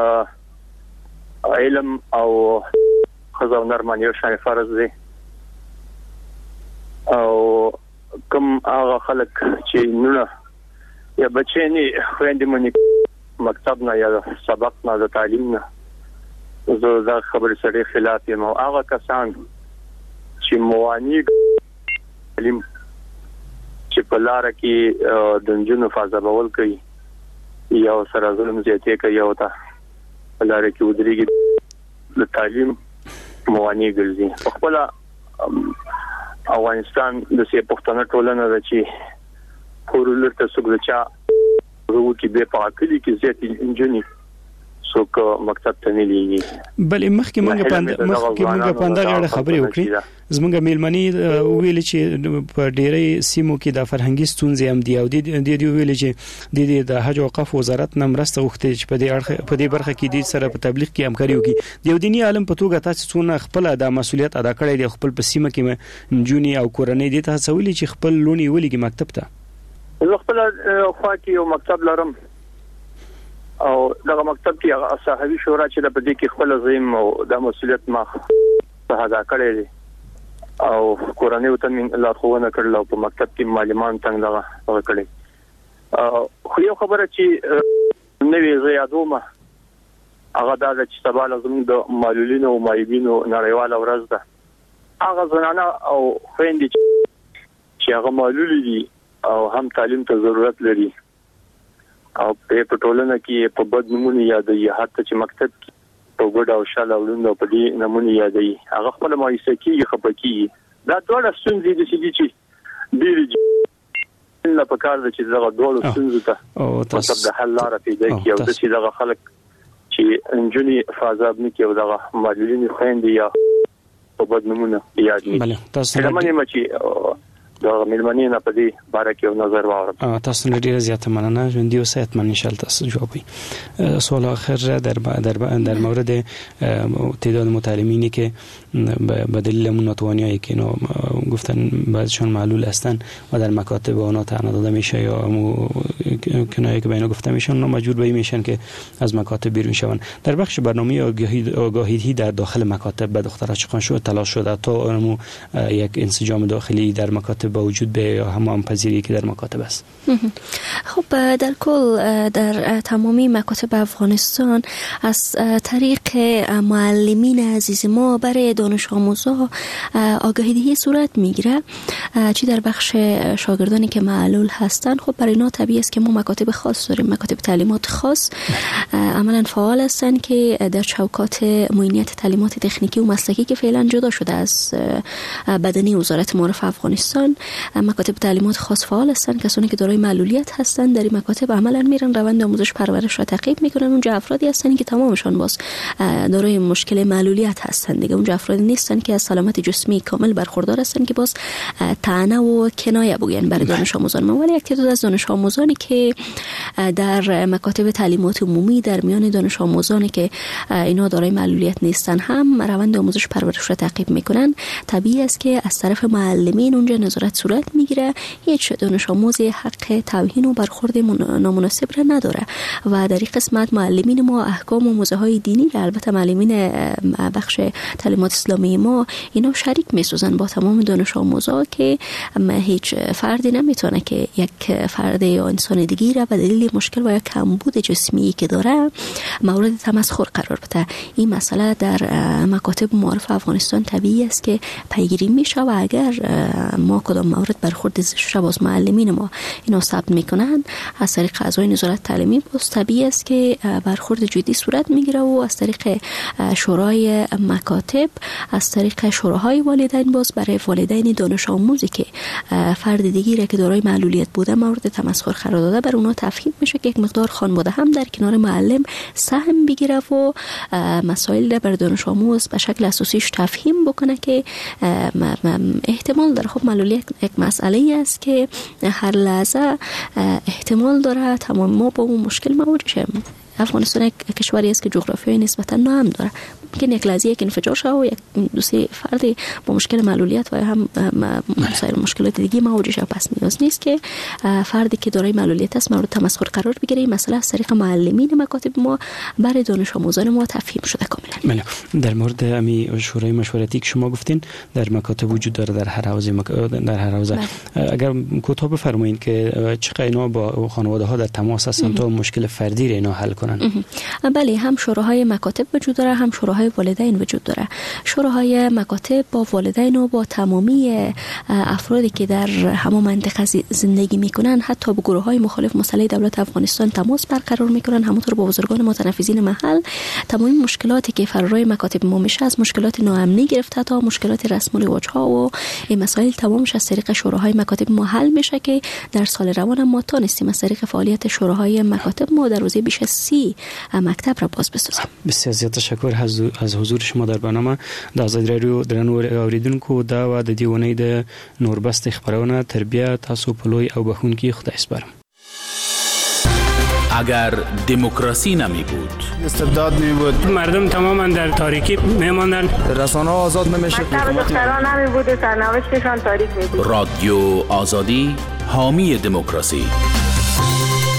علم او خزو نرمانی او شان فرض دی او کوم هغه خلک چې نونه یا بچینی خويندې مونږ مکتب نه یا سبق نه د تعلیم نه زه دا خبرې سره خلاف یم. هغه کسان چې موانی تعلیم چې په لار کې د جنونو فازبول کوي یا سره ظلم زیاتې کوي او ته په لار کې ودرېږي د تعلیم موانی ګرځي. خپل افغانستان د سي پښتنه ټولنه ده چې پورولر ته سګرچا ورو کې به پاکلي کې زیات انجنی څوک مکتب ته نه لیږي.
بلې مخکې موږ پاندا غاړه خبرې وکړې. زموږ میلمنې ویل چې په ډېرې سیمو کې د فرهنګي ستونزې هم دي او د دې ویل چې د حج او اوقاف وزارت نه مرسته غوښتي چې په دې برخه کې د سره په تبلیغ کې همکاري وکړي. د یو دیني عالم په توګه تاسو څونه خپل د مسولیت ادا کړی دی خپل په سیمه کې جونی او کورنۍ دي تاسو ویلي چې خپل لونی ولګي مکتب ته.
زه خپل خوا کې یو مکتب لرم او دغه مکتب کې صحابي شورا چې د پدې کې خپل عظیم او د مسولیت ما ادا کړی دی او کورنۍ ته من الله خوونه کړل او په مکتب کې معلمان څنګه دغه کړی. خو یو خبره چې نوې زیادومه هغه دا چې سبا لازم د معلولینو او مایبینو نړیواله ورځ ده. هغه زنانه او خويندې چې هغه معلول دي او هم تعلیم ته ضرورت لري او په ټولنه کې په بد نمونه یادې حتی چې مکتب په ګډ او شاله ولوند په دې نمونه یادې هغه خپل مایسه کې خپکی دا ټول ستونزې دي چې ډېری نه په کار دي چې دغه ډول ستونزې ته مطلب د حل لار پیدا کړي او چې دغه خلک چې انجنی فازاب نه کوي دغه معلولین خويندې یا په بد نمونه یادې.
بله تاسو
دا ملمنې نه پدې باره کې نظر واورم.
تاسو نه ډیره زیاته مننه ژوندۍ اوسئ. حتما ان شاء الله تاسو جواب وي. سوال آخر در مورد تعداد متعلمینی که به دلیل ناتوانی که گفتن بعضیشان معلول هستند و در مکاتب آنها طعنه داده میشه یا کنایه که به اینا گفته میشن اونا مجبور به میشن که از مکاتب بیرون شوند. در بخش برنامه آگاهی در داخل مکاتب به دخترها چقدر شد تلاش شده تا یک انسجام داخلی در مکاتب با وجود به همان پذیری که در مکاتب است.
خب در کل در تمامی مکاتب افغانستان از طریق معلمین عزیز ما برای دانش آموزا آگاهی دهی صورت میگیره. چی در بخش شاگردانی که معلول هستند خب برای اینا طبیعی است که ما مکاتب خاص داریم، مکاتب تعلیمات خاص عملا فعال هستند که در چوکات معینیت تعلیمات تکنیکی و مسلکی که فعلا جدا شده از بدنی وزارت معارف افغانستان، مکاتب تعلیمات خاص فعال هستند. کسانی که دارای معلولیت هستند در این مکاتب عملا میرن روند آموزش پرورش را تعقیب میکنن. اونجا افرادی هستند که تمامشان باز دارای مشکل معلولیت هستند دیگه. اونجا افرادی نیستند که از سلامت جسمی کامل برخوردار هستند که باز طعنه و کنایه بگوین برای دانش آموزان. ولی یک تعداد از دانش آموزانی که در مکاتب تعلیمات عمومی در میان دانش آموزانی که اینا دارای معلولیت نیستند هم روند آموزش پرورش را تعقیب میکنن. طبیعی است که از طرف معلمین اونجا نظارت صورت میگیره. هیچ دانش آموزی حق توهین و برخورد نامناسب را نداره و در این قسمت معلمین ما احکام و موزه های دینی را، البته معلمین بخش تعلیمات اسلامی ما اینا شریک میسازن با تمام دانش آموزا که هیچ فردی نمیتونه که یک فرد یا انسان دیگه را به دلیل مشکل و یا کمبود جسمی که داره مورد تمسخر قرار بده. این مسئله در مکاتب معارف افغانستان طبیعی است که پیگیری میشه و اگر ما کدام مورد برخورد زشت باز معلمین ما اینا ثبت میکنن از طریق اعضای نظارت تعلیمی باز طبیعی است که برخورد جدی صورت میگیره و از طریق شورای مکاتب، از طریق شوراهای والدین باز برای والدین دانش آموزی که فرد دیگری که دارای معلولیت بوده مورد تمسخر قرار داده بر اونا تفهیم میشه که یک مقدار خانواده هم در کنار معلم سهم بگیره و مسائل بر دانش آموز به شکل اساسیش تفهیم بکنه که احتمال داره. خب معلولیت یک مسئله است که هر لحظه احتمال داره تمام ما با اون مشکل مواجه شیم. افغانستان یک کشوری است که جغرافیای نسبتا ناامن داره. ممکن یک لحظه یک انفجار شه و یک دو سه فردی با مشکل معلولیت و هم مسائل مشکلات دیگه مواجه شه. پس نیاز نیست که فردی که دارای معلولیت است مورد تمسخر قرار بگیره. این مسئله از طریق معلمین مکاتب ما برای دانش آموزان ما تفهیم شده کاملا.
در مورد امی شورای مشورتی که شما گفتین در مکاتب وجود داره در هر حوزه اگر کوتاه بفرمایید که چقدر اینا با خانواده ها در تماس هستن تا مشکل فردی اینا حل کنن؟
بله، هم شوراهای مکاتب وجود داره، هم شوراهای والدین وجود داره. شوراهای مکاتب با والدین و با تمامی افرادی که در همون منطقه زندگی میکنن، حتی با گروه‌های مخالف مسئله دولت افغانستان تماس برقرار میکنن، همونطور با بزرگان متنفذین محل. تمامی مشکلاتی که فرارای مکاتب ما میشه، از مشکلات ناامنی گرفته تا مشکلات رسم و رواج‌ها و این مسائل تمامش از طریق شوراهای مکاتب ما حل میشه که در سال روان ما تونستیم از طریق فعالیت شوراهای مکاتب ما در روزی بیش از 30 مکتب را باز بسازیم.
بسیار زیاد تشکر از حضور شما در برنامه د آزادي رادیو درنو اوریدونکو دا و د دیونه د نوربست خبرونه تربیه تاسو په لوی او بخونکی خدای سپارم.
اگر دموکراسی نمی بود،
استبداد می بود،
مردم تماما در تاریکی می ماندند،
رسانه ها آزاد نمی شد،
دختران نمی بود و سرنوشتشان تاریک می بود.
رادیو آزادی حامی دموکراسی.